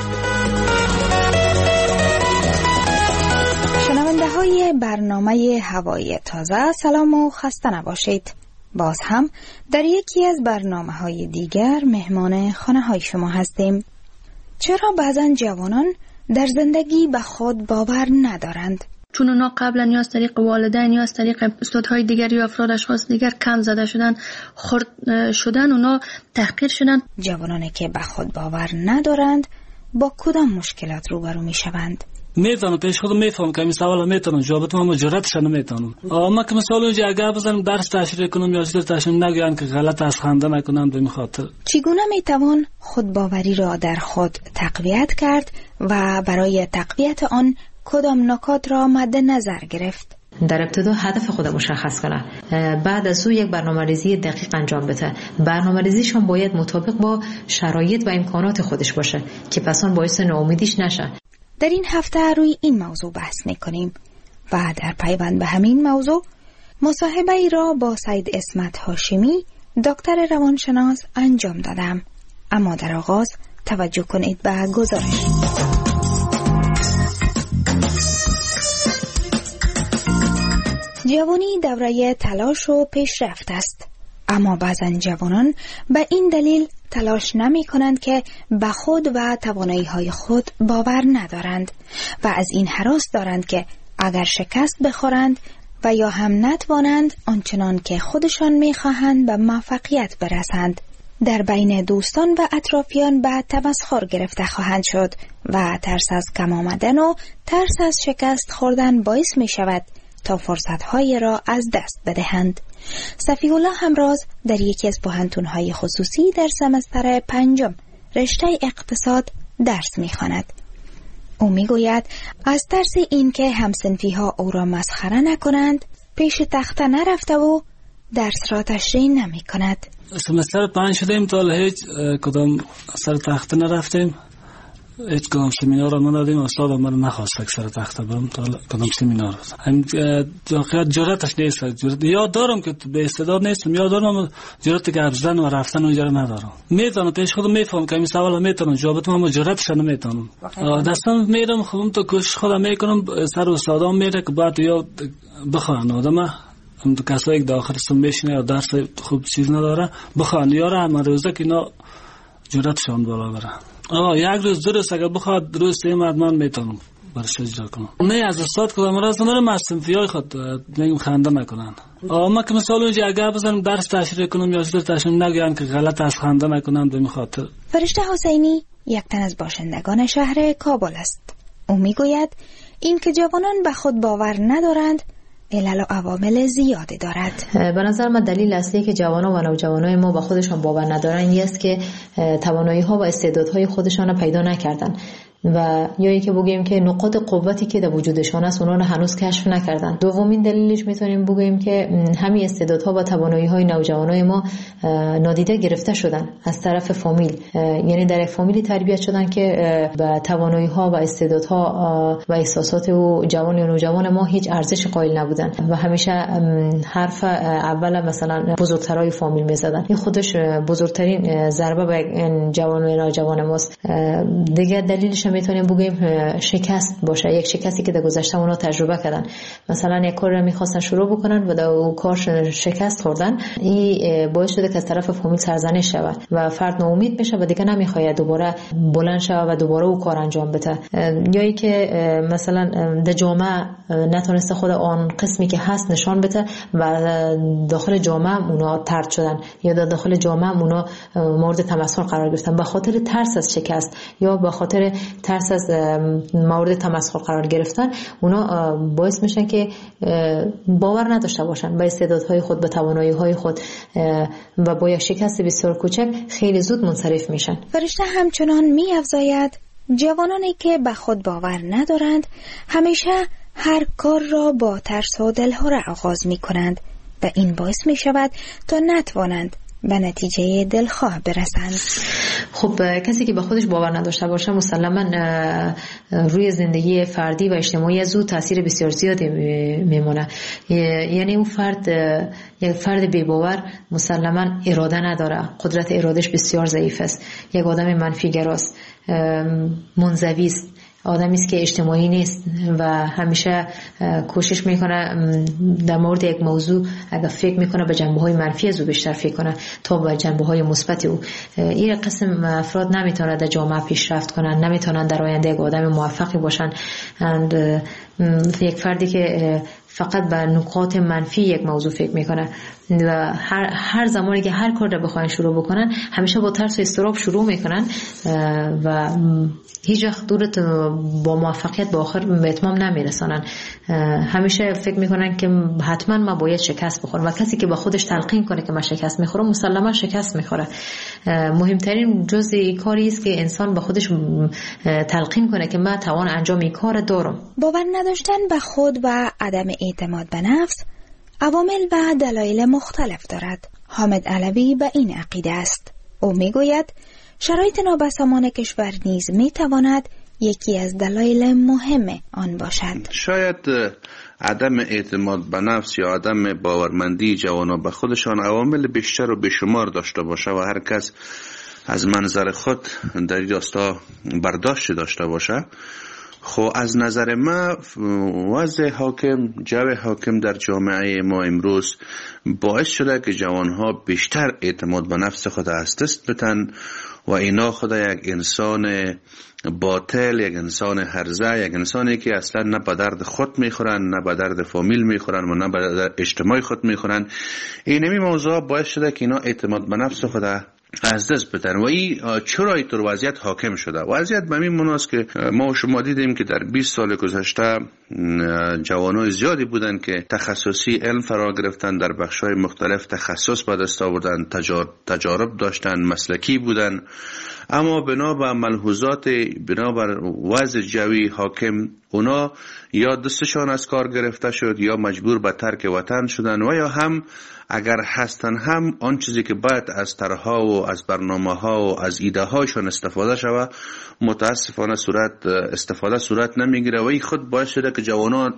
شنونده های برنامه هوای تازه، سلام و خسته نباشید. باز هم در یکی از برنامه‌های دیگر مهمان خانه‌های شما هستیم. چرا بعضن جوانان در زندگی به خود باور ندارند؟ چون اونا قبلا یا از طریق والدین یا از طریق استادهای دیگر یا افراد اشخاص دیگر کم زده شدن، خرد شدن، اونا تحقیر شدن. جوانانی که به خود باور ندارند با کدام مشکلات روبرو میشوند؟ میتونم پیش خودم میفهم که این سوال میتونم جوابت ما جرأتش نمیتونم. ما که مثلا اگر بزنم درس تشریح کنم یا چیز تشریح نگویم که غلط از خنده نکنم به خاطر. چگونه میتوان خودباوری را در خود تقویت کرد و برای تقویت آن کدام نکات را مد نظر گرفت؟ در ابتدا هدف خود مشخص کنه، بعد از او یک برنامه‌ریزی دقیق انجام بده. برنامه‌ریزیش هم باید مطابق با شرایط و امکانات خودش باشه که پسان باعث ناامیدیش نشه. در این هفته روی این موضوع بحث می‌کنیم و در پیوند به همین موضوع مصاحبه ای را با سید اسمت هاشمی، دکتر روانشناس انجام دادم. اما در آغاز توجه کنید به گزارش. جوانی دوره تلاش و پیشرفت است. اما بعضا جوانان به این دلیل تلاش نمی کنند که به خود و توانایی های خود باور ندارند و از این هراس دارند که اگر شکست بخورند و یا هم نتوانند آنچنان که خودشان می خواهند به موفقیت برسند، در بین دوستان و اطرافیان به تمسخر گرفته خواهند شد و ترس از کم آمدن و ترس از شکست خوردن باعث می شود تا فرصت‌های را از دست بدهند. صفی الله همراز در یکی از پوهنتون‌های خصوصی در سمستر 5 رشته اقتصاد درس می‌خواند. او می‌گوید از ترس اینکه همسنفی‌ها او را مسخره نکنند پیش تخته نرفته و درس را تشریح نمی‌کند. سمستر 5 شدیم تا هیچ کدام سر تخته نرفتیم، هیچ کدام سمینار را ندادیم. استاد ما نخواست که سر تخته برم تا کدام سمینار. هم جرأتش نیست. یاد دارم که به استعداد نیستم، یاد دارم جرأت که ابزدن و رفتن اونجا ندارم. میتونم پیش خودم میفهم که این سوال میتونم جواب بدم اما جرأتش نمیتونم. دستم میرم خودم تو کوشش خودم میکنم، سر استادام میره که بعد یاد بخوان آدم هم تو کسایی که داخل سم بشینه یا درس خوب چیز نداره بخوان یاره هم روزه که اینا جرأتشان بالا بره. یک روز درست اگر بخواد درست ایمد من میتونم برش اجرا کنم. نه از استاد کدام راست ندارم از سنفیای خود میگم خنده نکنن. ما که مثلا اونجا اگر بزنم درس تشریح کنم یا درس تشریح نگویم که غلط از خنده نکنن به خاطر. فرشته حسینی یک تن از باشندگان شهر کابل است. او میگوید این که جوانان به خود باور ندارند علل و عوامل زیادی دارد. به نظر من دلیل اصلی که جوانان و نوجوانای ما با خودشان باور ندارن این است که توانایی ها و استعدادهای خودشان را پیدا نکردن و یا اینکه بگیم که نقاط قوتی که در وجودشان است اونا رو هنوز کشف نکردن. دومین دلیلش میتونیم بگیم که همین استعدادها و توانایی‌های نوجوانای ما نادیده گرفته شدن از طرف فامیل، یعنی در یک فامیلی تربیت شدن که به توانایی‌ها و استعدادها و احساسات و جوان و نوجوان ما هیچ ارزش قائل نبودن و همیشه حرف اول مثلا بزرگترای فامیل میزدن. این خودش بزرگترین ضربه به جوان و نوجوان ماست. دیگه دلیلش میتونیم بگیم شکست باشه، یک شکستی که در گذشته اونا تجربه کردن. مثلا یک کار رو میخواستن شروع بکنن و در اون کار شکست خوردن، این باعث شده که از طرف فامیل سرزنش شود و فرد ناامید بشه و دیگه نمیخواد دوباره بلند شه و دوباره اون کار انجام بده. یا ای که مثلا در جامعه نتونسته خود آن قسمی که هست نشان بده و داخل جامعه اونا طرد شدن یا در داخل جامعه اونا مورد تمسخر قرار گرفتن به خاطر ترس از شکست یا به خاطر ترس از مورد تمسخر قرار گرفتن. اونا باعث میشن که باور نداشته باشن به استعدادهای خود، به توانایی‌های خود و با یک شکست بسیار کوچک خیلی زود منصرف میشن. فرشته همچنان می‌افزاید جوانانی که به خود باور ندارند همیشه هر کار را با ترس و دلهره آغاز میکنند و این باعث میشود تا نتوانند به نتیجه دلخواه برسند. خب کسی که به خودش باور نداشته باشه مسلما روی زندگی فردی و اجتماعی از او تاثیر بسیار زیادی میمونه. یعنی اون فرد، یک فرد بی باور مسلما اراده نداره، قدرت ارادهش بسیار ضعیف است، یک آدم منفی گراست، منزوی است، آدمی است که اجتماعی نیست و همیشه کوشش میکنه در مورد یک موضوع اگر فکر میکنه به جنبه‌های منفی از او بیشتر فکر کنه تا به جنبه‌های مثبت او. این قسم افراد نمیتونن در جامعه پیشرفت کنن، نمیتونن در آینده یک آدم موفقی باشن. یک فردی که فقط به نکات منفی یک موضوع فکر میکنه و هر زمانی که هر کار رو بخواین شروع بکنن همیشه با ترس و اضطراب شروع میکنن و هیچ وقت دورت با موفقیت به آخر به اتمام نمیرسانن. همیشه فکر میکنن که حتما ما باید شکست بخورم و کسی که با خودش تلقین کنه که من شکست میخورم مسلما شکست میخوره. مهمترین جزء کاری است که انسان با خودش تلقین کنه که من توان انجام این کار دارم. باور نداشتن به خود و عدم اعتماد به نفس عوامل و دلایل مختلف دارد. حامد علوی به این عقیده است. او میگوید شرایط نابسامان کشور نیز میتواند یکی از دلایل مهم آن باشد. شاید عدم اعتماد به نفس یا عدم باورمندی جوانان به خودشان عوامل بیشتر و بیشمار داشته باشه و هر کس از منظر خود در این راستا برداشت داشته باشه. خب از نظر ما وضع حاکم، جو حاکم در جامعه ما امروز باعث شده که جوانها بیشتر اعتماد به نفس خود از دست بدن و اینا خود یک انسان باطل، یک انسان هرزه، یک انسانی که اصلا نه به درد خود میخورن، نه به درد فامیل میخورن و نه به درد اجتماع خود میخورن. اینمی موضوع باعث شده که اینا اعتماد به نفس خود از دست بدن و این چرا اینطور وضعیت حاکم شده. وضعیت به این مناست که ما و شما دیدیم که در 20 سال گذشته جوانای زیادی بودن که تخصصی علم فرا گرفتن، در بخش‌های مختلف تخصص به دست آوردن، تجارب داشتن، مسلکی بودن، اما بنابر ملحوظات، بنابر وضع جوی حاکم، اونا یا دستشان از کار گرفته شد یا مجبور به ترک وطن شدن و یا هم اگر هستن هم آن چیزی که باید از طرح‌ها و از برنامه‌ها و از ایده‌هاشون استفاده شود متاسفانه صورت نمیگیره و این خود باعث شده که جوانان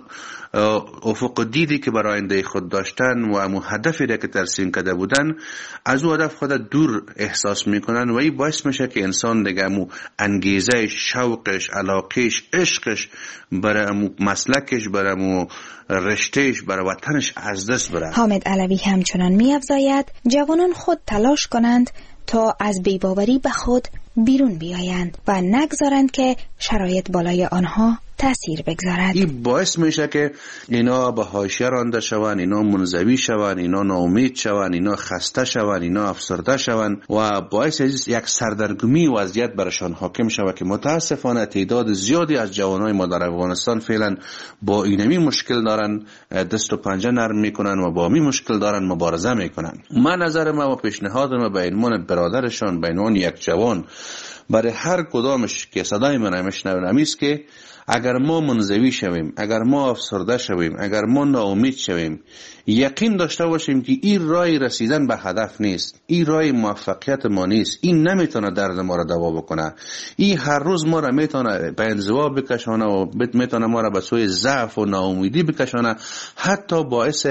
افق دیدی که برای آینده خود داشتن و امو هدفی را که ترسیم کرده بودن از او هدف خود دور احساس میکنن و این باعث میشه که انسان دیگه امو انگیزه، شوقش، علاقش، عشقش برای امو مسلکش، برای امو رشتهش، برای وطنش از دست بره. حامد علوی همچنان می‌افزاید جوانان خود تلاش کنند تا از بی‌باوری به خود بیرون بیایند و نگذارند که شرایط بالای آنها تأثیر بگذارد. این باعث میشه که اینا به حاشیه رانده شوند، اینا منزوی شوند، اینا ناامید شوند، اینا خسته شوند، اینا افسرده شوند و باعث یک سردرگمی وضعیت برشان حاکم شود که متاسفانه تعداد زیادی از جوانای ما در افغانستان فعلا با اینمی مشکل دارن، دست و پنجه نرم میکنن و با این مشکل دارن مبارزه میکنن. من نظر ما و پیشنهاد ما به عنوان برادرشان، به عنوان یک جوان، برای هر کدامش که صدای من میشنون است که اگر ما منزوی شویم، اگر ما افسرده شویم، اگر ما ناامید شویم، یقین داشته باشیم که این راه رسیدن به هدف نیست، این راه موفقیت ما نیست، این نمیتونه درد ما را دوا بکنه، این هر روز ما را میتونه به انزوا بکشانه و میتونه ما را به سوی ضعف و ناامیدی بکشانه، حتی باعث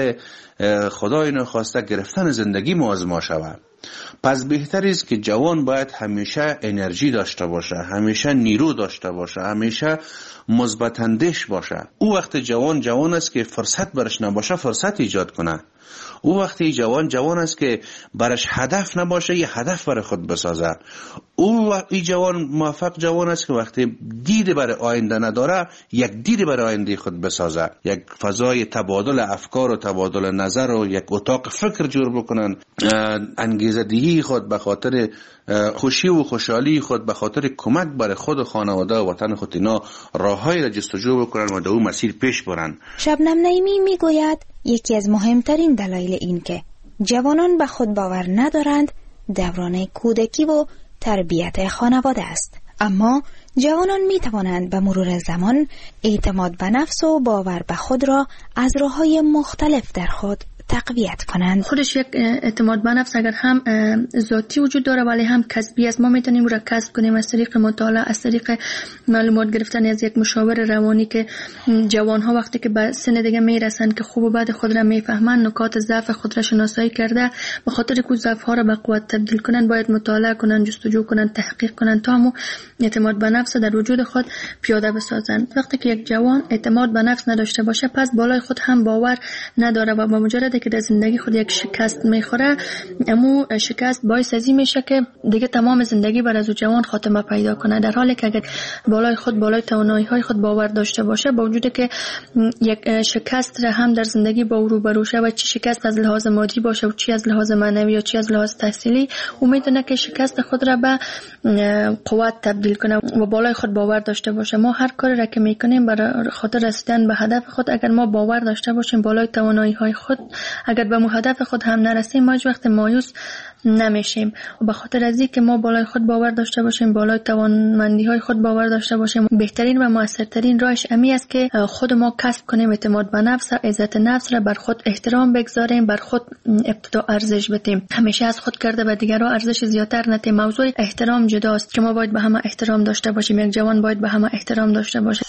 خدای نخواسته گرفتن زندگی ما از ما شود. پس بهتر است که جوان باید همیشه انرژی داشته باشه، همیشه نیرو داشته باشه، همیشه مثبت اندیش باشه. او وقت جوان است که فرصت برش نباشه فرصت ایجاد کنه. او وقتی جوان است که برش هدف نباشه یه هدف برای خود بسازه. او جوان موفق جوان است که وقتی دید برای آینده نداره یک دید برای آینده خود بسازه، یک فضای تبادل افکار و تبادل نظر و یک اتاق فکر جور بکنن، انگیزه دهی خود به خاطر خوشی و خوشحالی خود، به خاطر کمک برای خود و خانواده و وطن خود اینا راههایی را جستجو بکنن و در اون مسیر پیش برن. شبنم نعیمی میگوید یکی از مهمترین دلایل این که جوانان به خود باور ندارند دوران کودکی و تربیت خانواده است. اما جوانان می توانند به مرور زمان اعتماد به نفس و باور به خود را از راه‌های مختلف در خود تقویت کنند. خودش یک اعتماد به نفس اگر هم ذاتی وجود داره ولی هم کسبی است. ما میتونیم را کسب کنیم از طریق مطالعه، از طریق معلومات گرفتن از یک مشاور روانی که جوان ها وقتی که به سن دیگه میرسن که خوب و بد خود را میفهمن، نکات ضعف خود را شناسایی کرده، به خاطر که ضعف ها را به قوت تبدیل کنن باید مطالعه کنن، جستجو کنن، تحقیق کنن تا هم اعتماد به نفس در وجود خود پیاده بسازن. وقتی که یک جوان اعتماد به نفس نداشته باشه پس بالای خود هم باور نداره و با مجرد که در زندگی خود یک شکست میخوره، امو شکست باعث ازی میشه که دیگه تمام زندگی بر از او جوان خاتمه پیدا کنه. در حالی که اگر بالای خود، بالای توانایی های خود باور داشته باشه، با وجود که یک شکست را هم در زندگی با او روبرو شه و چی شکست از لحاظ مادی باشه و چی از لحاظ معنوی و چی از لحاظ تحصیلی، امیدونه که شکست خود را به قوت تبدیل کنه و بالای خود باور داشته باشه. ما هر کاری را که میکنیم برای خاطر رسیدن به هدف خود، اگر ما باور داشته باشیم بالای توانایی های خود، اگر به هدف خود هم نرسیم ما هیچ وقت مایوس نمیشیم. و به خاطر از اینکه ما بالای خود باور داشته باشیم، بالای توانمندی های خود باور داشته باشیم، بهترین و موثرترین راهش امی است که خود ما کسب کنیم اعتماد به نفس، عزت نفس را، بر خود احترام بگذاریم، بر خود ابتدا ارزش بدیم. همیشه از خود کرده به دیگران ارزش زیاتر ندیم. موضوع احترام جداست که ما باید به همه احترام داشته باشیم، یک جوان باید به همه احترام داشته باشه.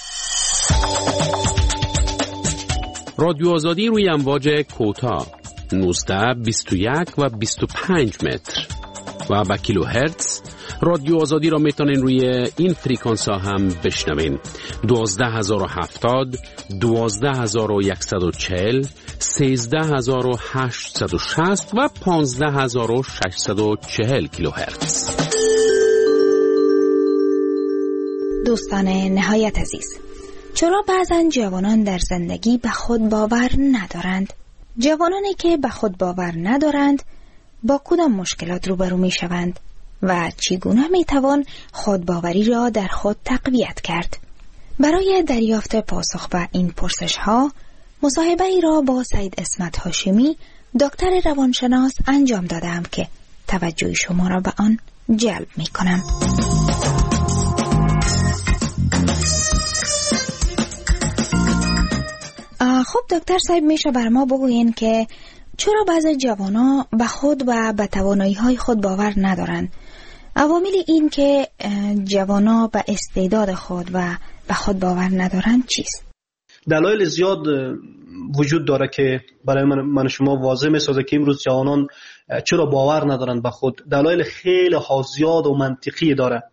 رادیو آزادی روی امواج کوتاه 19، 21 و 25 متر و با کیلوهرتز رادیو آزادی را میتونین روی این فریکانس ها هم بشنوین: 12070، 12140، 13860 و 15640 کیلوهرتز. دوستان نهایت عزیز، چرا بعضن جوانان در زندگی به خود باور ندارند؟ جوانانی که به خود باور ندارند با کدام مشکلات روبرو می شوند و چگونه می توان خودباوری را در خود تقویت کرد؟ برای دریافت پاسخ به این پرسش ها مصاحبه ای را با سید اسمت هاشمی، دکتر روانشناس انجام دادم که توجه شما را به آن جلب می کنم. خب دکتر صاحب، میشه بر ما بگوین که چرا بعضی جوانا به خود و به توانایی‌های خود باور ندارند؟ عوامل این که جوانا به استعداد خود و به خود باور ندارند چیست؟ دلایل زیاد وجود داره که برای من شما واضح میسازه که امروز جوانان چرا باور ندارند به خود. دلایل خیلی زیاد و منطقی داره،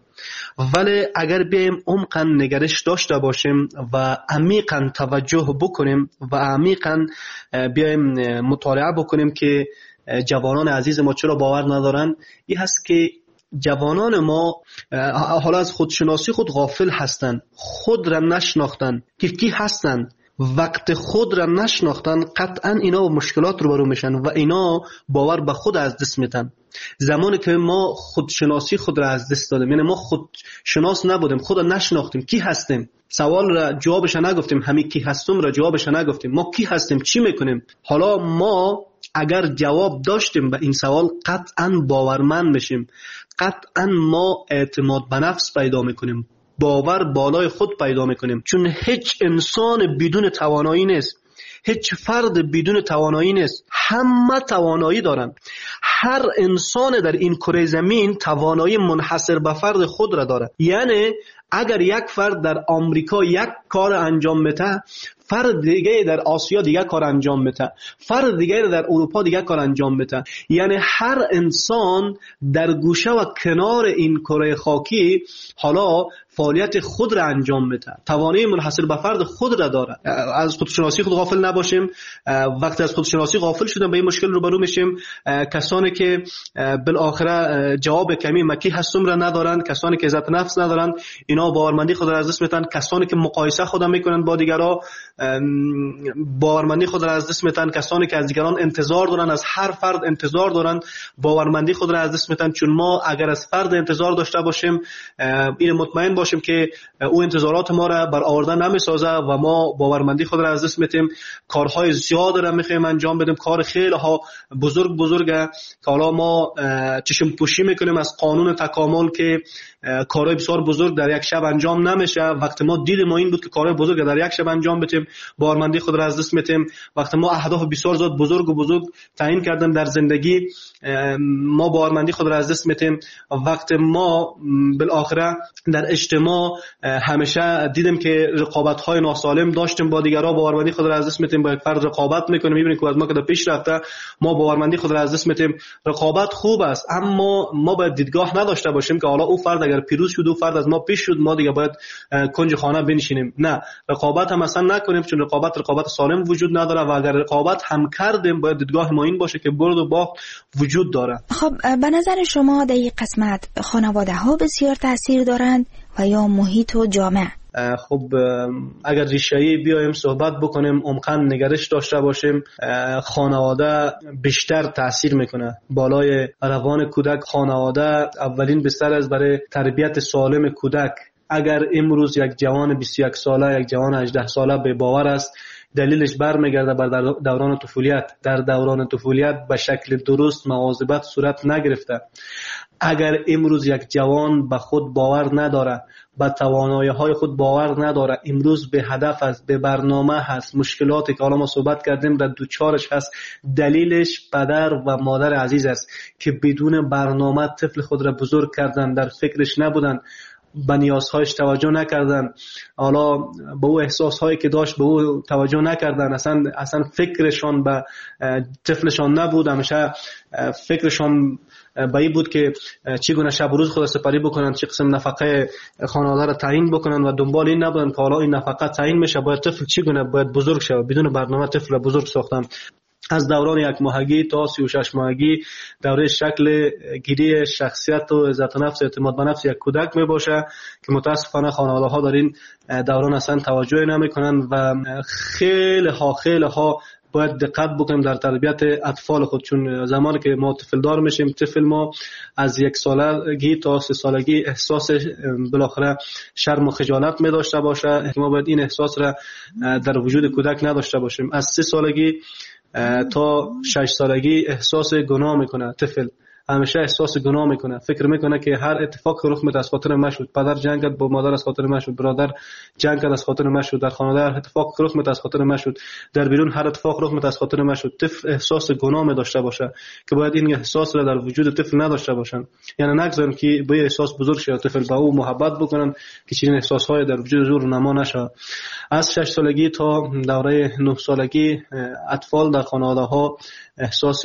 ولی اگر بیایم عمقاً نگرش داشته باشیم و عمیقاً توجه بکنیم و عمیقاً بیایم مطالعه بکنیم که جوانان عزیز ما چرا باور ندارن، این هست که جوانان ما حالا از خودشناسی خود غافل هستند، خود را نشناختن که کی هستند. وقت خود را نشناختن قطعا اینا با مشکلات روبرو میشن و اینا باور به خود از دست میدن. زمانی که ما خودشناسی خود را از دست دادیم، یعنی ما خودشناس نبودیم، خود را نشناختیم کی هستیم، سوال را جوابش نگفتیم، همین کی هستم را جوابش نگفتیم، ما کی هستیم، چی میکنیم. حالا ما اگر جواب داشتیم به این سوال قطعا باورمند میشیم، قطعا ما اعتماد به نفس پیدا میکنیم، باور بالای خود پیدا میکنیم. چون هیچ انسان بدون توانایی نیست، هیچ فرد بدون توانایی نیست، همه توانایی دارن. هر انسان در این کره زمین توانایی منحصر به فرد خود را داره. یعنی اگر یک فرد در آمریکا یک کار انجام میده، فرد دیگه در آسیا دیگه کار انجام میده، فرد دیگه در اروپا دیگه کار انجام میده. یعنی هر انسان در گوشه و کنار این کره خاکی حالا فعالیت خود را انجام میده، توانایی منحصر به فرد خود را داره. از خودشناسی خود غافل نباشیم. وقتی از خودشناسی غافل شدیم به این مشکل روبرو میشیم. کسانی که بالاخره جواب کمی مکی هستم را ندارند، کسانی که عزت نفس ندارند، اینا باورمندی خود را از دست میدن. کسانی که مقایسه خود میکنن با دیگران، باورمندی خود را از دست میدن. کسانی که از دیگران انتظار دارن، از هر فرد انتظار دارن، باورمندی خود را از دست میدن. چون ما اگر از فرد انتظار داشته باشیم، این مطمئن باشیم که او انتظارات ما را برآورده نمیسازه و ما باورمندی خود را از دست میدیم. کارهای زیاد را میخوایم انجام بدیم، کار خیلی ها بزرگه که حالا ما چشم پوشی میکنیم از قانون تکامل که کارهای بسیار بزرگ در یک شب انجام نمیشه. وقتی ما دید ما این بود که کارهای بزرگ در یک شب انجام بدیم، باورمندی خود را از دست میدیم. وقتی ما اهداف بسیار زیاد بزرگ تعیین کردیم در زندگی، ما باورمندی خود را از دست میدیم. وقتی ما بالاخره در اجتماع همیشه دیدیم که رقابت‌های ناسالم داشتیم با دیگران، باورمندی خود را از دست میدیم. با یک فرد رقابت میکنیم، میبینیم که از ما که پیش رفته، ما باورمندی خود را از دست میدیم. رقابت خوب است، اما ما باید دیدگاه نداشته باشیم که حالا او فرد اگر پیروز شد، او فرد از ما پیش شد، ما دیگه باید کنج خانه بنشینیم. نه، رقابت هم اصلا نکنیم، چون رقابت سالم وجود نداره و اگر رقابت هم کردیم باید دیدگاه ما این باشه که برد و باخت وجود داره. خب به نظر شما در این قسمت خانواده ها بسیار تاثیر دارند و یا محیط و جامعه؟ خب اگر ریشه‌ای بیایم صحبت بکنیم، عمقاً نگرش داشته باشیم، خانواده بیشتر تاثیر میکنه بالای روان کودک. خانواده اولین بستر است برای تربیت سالم کودک. اگر امروز یک جوان 21 ساله، یک جوان 18 ساله به باور است، دلیلش برمیگرده بر دوران طفولیت. در دوران طفولیت به شکل درست مواظبت صورت نگرفته. اگر امروز یک جوان به خود باور نداره، به توانایی‌های خود باور نداره، امروز به هدف است، به برنامه هست، مشکلاتی که حالا ما صحبت کردیم در دوچارش هست، دلیلش پدر و مادر عزیز است که بدون برنامه طفل خود را بزرگ کردن، در فکرش نبودن. به نیازهایش توجه نکردن، حالا به او احساسهایی که داشت به او توجه نکردن، اصلا فکرشان به طفلشان نبود. همیشه فکرشان به این بود که چگونه شب و روز خود سپری بکنن، چه قسم نفقه خانواده را تعیین بکنن و دنبال این نبودن که حالا این نفقه تعیین میشه باید طفل چگونه باید بزرگ شود. بدون برنامه طفل را بزرگ ساختن. از دوران 1 ماهگی تا 36 ماهگی دوره شکل گیری شخصیت و عزت نفس، اعتماد به نفس یک کودک می باشه که متاسفانه خانواده ها در این دوران اصلا توجه نمی کنن و خیلی ها باید دقت بکنیم در تربیت اطفال خود. چون زمانی که ما طفل دار میشیم، طفل ما از 1 سالگی تا 3 سالگی احساس بالاخره شرم و خجالت می داشته باشه. ما باید این احساس را در وجود کودک نداشته باشیم. از 3 سالگی تا 6 سالگی احساس گناه میکنه طفل، همیشه احساس گناه میکنه، فکر میکنه که هر اتفاق رخ میده از خاطر من شد، پدر جنگ کرد با مادر از خاطر من شد، برادر جنگ کرد از خاطر من شد، در خانواده هر اتفاق رخ میده از خاطر من شد، در بیرون هر اتفاق رخ میده از خاطر من شد. طفل احساس گناه می داشته باشه که باید این احساس را در وجود طفل نداشته باشن، یعنی نگذارن که به احساس بزرگ شه، طفل با او محبت بکنن که چنین احساسهای در وجود زور نما نشه. از 6 سالگی تا دوره 9 سالگی اطفال در خانواده ها احساس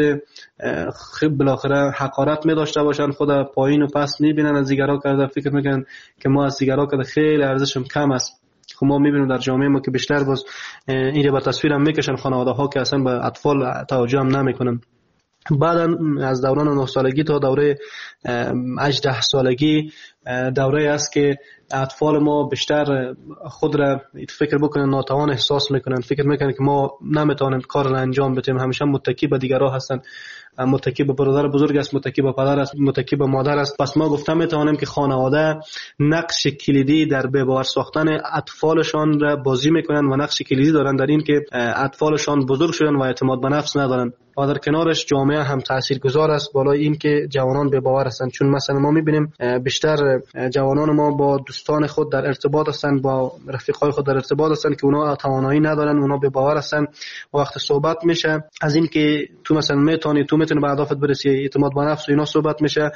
بالاخره حقارت می داشته باشن، خود پایین و پست می بینن، از دیگرها کرده فکر میکنن که ما از دیگرها کرده خیلی ارزشم کم است. خب ما میبینیم در جامعه ما که بیشتر باز این رو به تصویر هم میکشن خانواده ها که اصلا به اطفال توجه هم نمیکنن. بعد از دوران 9 سالگی تا دوره 18 سالگی دوره است که اطفال ما بیشتر خود را فکر بکنن ناتوان احساس میکنن، فکر میکنن که ما نمیتونیم کار را انجام بدیم، همیشه متکی به دیگرها هستن، متکی به برادر بزرگ است، متکی به پدر است، متکی به مادر است. پس ما گفتم میتوانیم که خانواده نقش کلیدی در به باور ساختن اطفالشان را بازی میکنن و نقش کلیدی دارن در این که اطفالشان بزرگ شدن و اعتماد به نفس ندارن. و در کنارش جامعه هم تاثیرگذار است بالای این که جوانان به باور هستند. چون مثلا ما میبینیم بیشتر جوانان ما با دوستان خود در ارتباط هستند، با رفیقای خود در ارتباط هستند که اونا توانایی ندارن، اونا به باور هستند. وقت صحبت میشه از این که تو مثلا میتونی به اهدافت برسی، اعتماد به نفس و اینا صحبت میشه،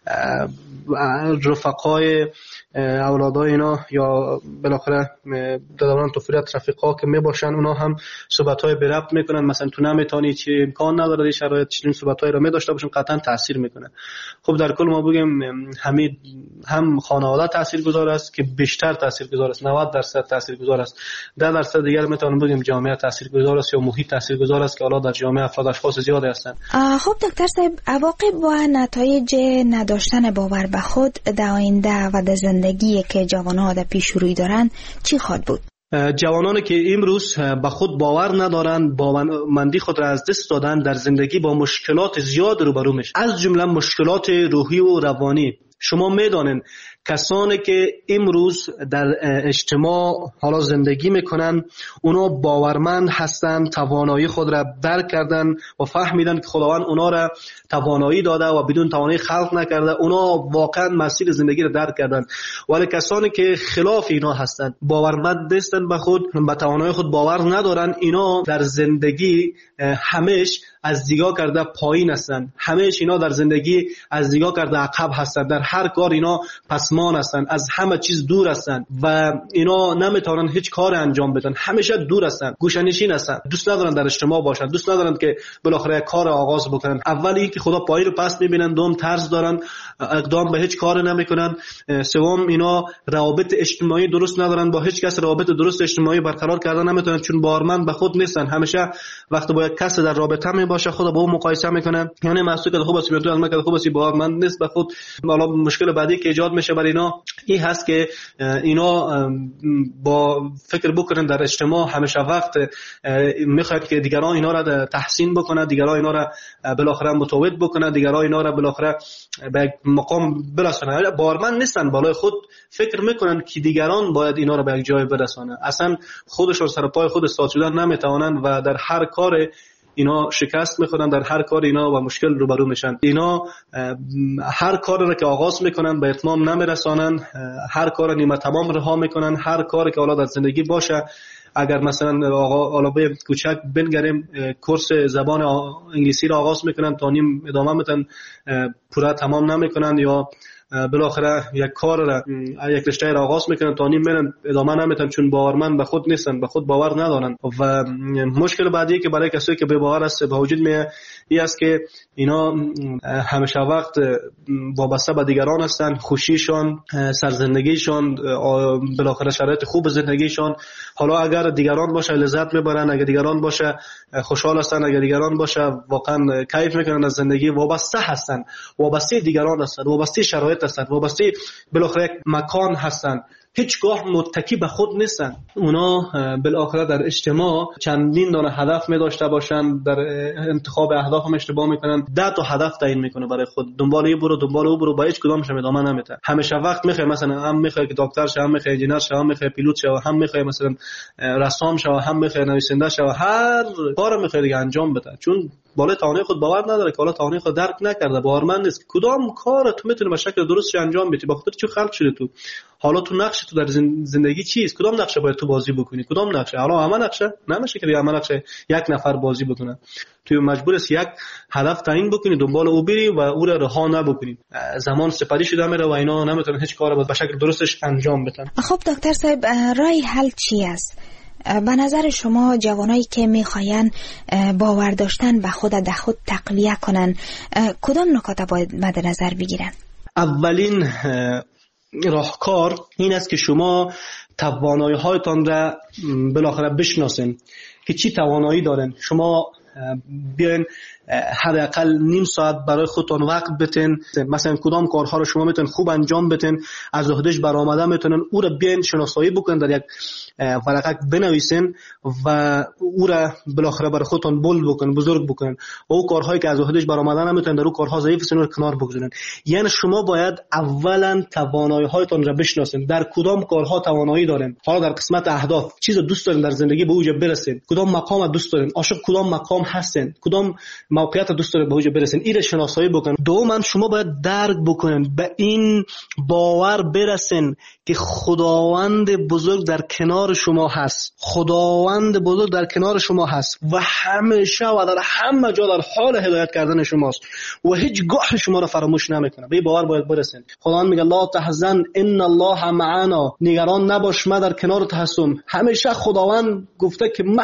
رفقای اولادای اینا یا بالاخره دوران طفولیت رفیقا که میباشن اونا هم صحبت‌های به ربط میکنن، مثلا تو نمیتونی، چی امکان نداره این شرایط، چنین صحبت‌هایی رو می‌داشته باشن، قطعا تاثیر میکنه. خب در کل ما بگیم هم خانواده تاثیرگذار است که بیشتر تاثیرگذار است، 90% تاثیرگذار است، 10% دیگر میتونیم بگیم جامعه تاثیرگذار است یا محیط تاثیرگذار است که حالا در جامعه افراد اشخاص زیاد هستند. خب دکتر صاحب، عواقب و نتایج نداشتن باور به خود در آینده و در زندگی که جوانان در پیش روی دارن چی خواهد بود؟ جوانانی که امروز به خود باور ندارند، باورمندی خود را از دست دادن، در زندگی با مشکلات زیاد روبرو میشن، از جمله مشکلات روحی و روانی. شما میدانید کسانی که امروز در اجتماع حالا زندگی میکنن اونا باورمند هستن، توانایی خود را درک کردن و فهمیدن که خداوند اونا را توانایی داده و بدون توانایی خلق نکرده، اونا واقعا مسیر زندگی را درک کردن. ولی کسانی که خلاف اینا هستن، باورمند نیستن به خود، به توانایی خود باور ندارن، اینا در زندگی همیشه از دیگاه کرده پایین هستن، همیشه اینا در زندگی از دیگاه کرده عقب هستن، در هر کار اینا پسمان هستن، از همه چیز دور هستن و اینا نمیتونن هیچ کار انجام بدن، همیشه دور هستن، گوشه‌نشین هستن، دوست ندارن در اجتماع باشن، دوست ندارن که بالاخره کار آغاز بکنن. اولی که خدا پایین رو پست میبینن، دوم طرز دارن، اقدام به هیچ کار نمیکنن، سوم اینا روابط اجتماعی درست ندارن، با هیچ کس روابط درست اجتماعی برقرار کردن نمیتونن، چون باورمند به خود نیستن. همیشه وقتی با یک کس در رابطه باشه خود با اون مقایسه میکنه، یعنی محسوب که خوب است میاد، از من خوب است، باورمند نیست به خود. حالا مشکل بعدی که ایجاد میشه برای اینا این هست که اینا با فکر بکنن در اجتماع همیشه وقت میخواد که دیگران اینا را تحسین بکنه، دیگران اینا را بالاخره متوجه بکنه، دیگران اینا را بالاخره به مقام برسونه. باورمند نیستن، بالای خود فکر میکنن که دیگران باید اینا را به یک جای برسونه، اصلا خودشون سر پای خود استاد شدن نمیتوانن و در هر کار اینا شکست میخورن، در هر کار اینا با مشکل روبرو میشن. اینا هر کار را که آغاز میکنن به اتمام نمیرسانن، هر کار نیمه تمام رها میکنن، هر کاری که حالا در زندگی باشه، اگر مثلا حالا به کوچک بنگریم کورس زبان انگلیسی را آغاز میکنن تا نیم ادامه میدن، پورا تمام نمیکنن، یا بالاخره یک کار را یک رشته را آغاز میکنن تا نیم میرن ادامه نمیتن چون باورمند به خود نیستن، به خود باور ندارن. و مشکل بعدی که برای کسایی که به باور است به وجود میاد این است که اینا همیشه وقت وابسته به دیگران هستن، خوشیشان، سرزندگیشان، بالاخره شرایط خوب زندگیشان، حالا اگر دیگران باشه لذت میبرن، اگر دیگران باشه خوشحال هستن، اگر دیگران باشه واقعا کیف میکنن از زندگی، وابسته هستن، وابسته دیگران هستن، وابسته شرایط هستن، وابسته بالاخره یک مکان هستن، هیچگاه متکی به خود نیستن. اونا بالاخره در اجتماع چندین دانه هدف می داشته باشن، در انتخاب اهداف هم اشتباه میکنن، 10 تا هدف تعیین میکنه برای خود، دنبال این برو دنبال اون برو، با هیچ کدامش ادامه نمیده. همیشه وقت میخواد مثلا هم میخواد که دکتر شه، هم میخواد انجینر شه، هم میخواد پیلوت شه، هم میخواد مثلا رسام شه، هم میخواد نویسنده شه، هر کارو میخواد انجام بده، چون بالای توانای خود باور نداره که حالا توانای خود درک نکرده، باورمند نیست کدام کار تو میتونی به شکل درست انجام بدی، بخاطر چی خلق شده تو، حالا تو نقش تو در زندگی چیست، کدام نقشه باید تو بازی بکنی، کدام نقشه، حالا همه نقشه نمیشه که همه نقشه یک نفر بازی بکنه، تو مجبور است یک هدف تعیین بکنی، دنبال او بری و او را رها نبکنی. زمان سپری شده میره و اینا نمیتونن هیچ کاری به شکل درستش انجام بدن. خب دکتر صاحب، راه حل چی است؟ به نظر شما جوانایی که میخواین باور داشتن به خود در خود تقویه کنن کدام نکات باید مد نظر بگیرن؟ اولین راهکار این است که شما توانایی هایتان را بالاخره بشناسین که چی توانایی دارن. شما بیاین حداقل نیم ساعت برای خودتون وقت بتین، مثلا کدام کارها رو شما میتونین خوب انجام بدین، از عهدهش برآمده میتونین او رو بیاین شناسایی بکنین، در یک ورقه بنویسین و او را بالاخره برای خودتون بولد بکنین، بزرگ بکنین. او کارهایی که از عهدهش برآمده نمیتونین، در او کارها ضعیف هستین رو کنار بگذارین. یعنی شما باید اولا توانایی هایتون را بشناسین، در کدام کارها توانایی دارین، حالا در قسمت اهداف چیز دوست دارین در زندگی به اوج برسین، کدام مقام دوست دارین، عاشق کدام مقام هستین، کدام موقعیت دوست دارین به اوج برسین، این شناسایی بکنین. دوما شما باید درک بکنین، به این باور برسین که خداوند بزرگ در کنار شما هست، خداوند بزرگ در کنار شما هست و همیشه و در همه جا در حال هدایت کردن شماست و هیچ گاه شما را فراموش نمیکنه. به باور باید برسین. خداوند میگه لا تحزن ان الله معنا، نگران نباش من در کنارت هستم. همیشه خداوند گفته که من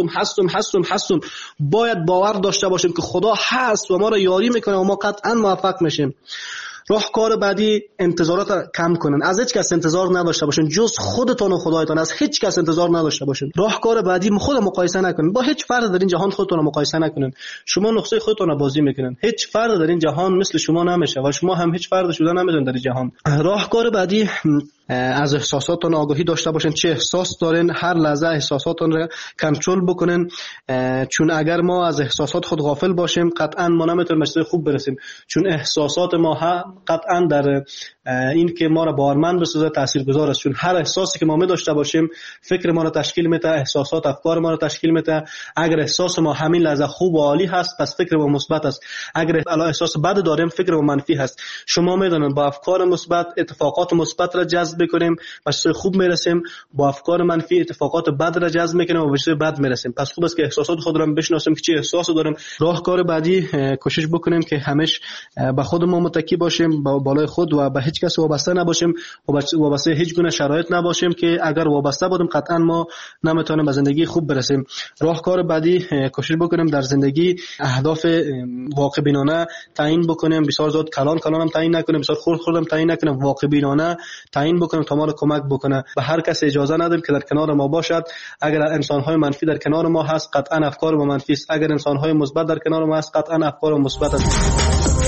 هستم. باید باور داشته باشیم که خدا هست و ما را یاری میکنه و ما قطعا موفق میشیم. راهکار بعدی انتظارات کم کنن، از هیچ کس انتظار نداشته باشین جز خودتون و خدایتان، از هیچ کس انتظار نداشته باشین. راهکار بعدی خود مقایسه نکنین، با هیچ فرد در این جهان خودتون مقایسه نکنین. شما نقطه خودتون رو بازی میکنین، هیچ فرد در این جهان مثل شما نمیشه و شما هم هیچ فرد شده نمیتونین در این جهان. راهکار بعدی از احساساتتون آگاهی داشته باشین، چه احساس دارین هر لحظه احساساتتون رو کنترل بکنین، چون اگر ما از احساسات خود غافل باشیم قطعا ما نمیتونیم به چیز خوب برسیم، چون احساسات ما قطعا در این که ما را باورمند بسازه تاثیرگذار است، چون هر احساسی که ما می داشته باشیم فکر ما را تشکیل میده، احساسات افکار ما را تشکیل میده. اگر احساس ما همین لحظه خوب و عالی هست پس فکر ما مثبت است، اگر احساس بد داریم فکر ما منفی هست. شما میدونید با افکار مثبت اتفاقات مثبت را جذب بکنیم به چیز خوب میرسیم، با افکار منفی اتفاقات بد را جذب میکنیم و به چیز بد میرسیم. پس خوب است که احساسات خود را بشناسیم که چه احساسی داریم. راهکار بعدی کوشش بکنیم که همیشه به خودمون متکی باشیم، با بالای خود و به هیچ کس وابسته نباشیم و وابسته هیچ گونه شرایط نباشیم که اگر وابسته بودیم قطعا ما نمیتونیم به زندگی خوب برسیم. راهکار بعدی کوشش بکنیم در زندگی اهداف واقع بینانه تعیین بکنیم، بسیار زیاد کلان هم تعیین نکنیم، بسیار خرد هم تعیین نکنیم، واقع بینانه تعیین بکنیم تا ما رو کمک بکنه. به هر کس اجازه ندیم که در کنار ما باشد. اگر انسان‌های منفی در کنار ما هست قطعا افکار ما منفی است، اگر انسان‌های مثبت در کنار ما هست قطعا افکار مثبت است.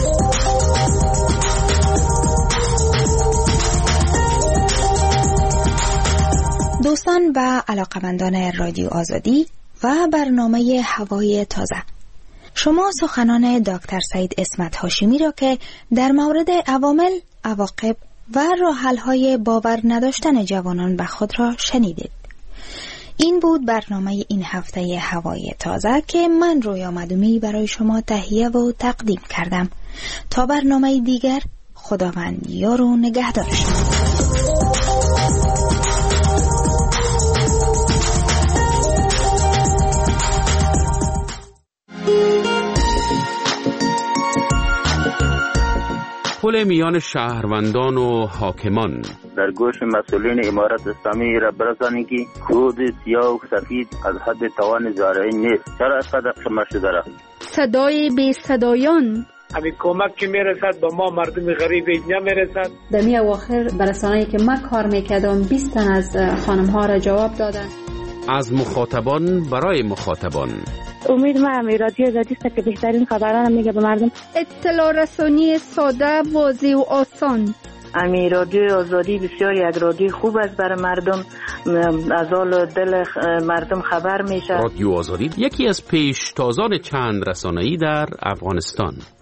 دوستان و علاقمندان رادیو آزادی و برنامه هوای تازه، شما سخنان دکتر سعید اسمت هاشمی را که در مورد عوامل، عواقب و راه‌حل‌های باور نداشتن جوانان به خود را شنیدید. این بود برنامه این هفته هوای تازه که من رویا مدومی برای شما تهیه و تقدیم کردم. تا برنامه دیگر، خداوند یار و نگهدار شما. تداخل میان شهروندان و حاکمان. در گوش مسئولین امارت اسلامی را برسانید که کود سیاه و سفید از حد توان زارعین نیست. چرا اینقدر خمار شده را؟ صدای بی صدایان. همین کمک که میرسد به ما مردم غریب اینجا میرسد. در می اواخر برسانه‌ای که من کار میکردم 20 تن از خانم ها را جواب دادن. از مخاطبان برای مخاطبان. امید من رادیو آزادی است که بهترین خبران میگه به مردم. اطلاع رسانی ساده، واضح و آسان. امی رادیو آزادی بسیار یک رادیو خوب است برای مردم، از حال دل مردم خبر میشه. رادیو آزادی یکی از پیشتازان چند رسانه‌ای در افغانستان.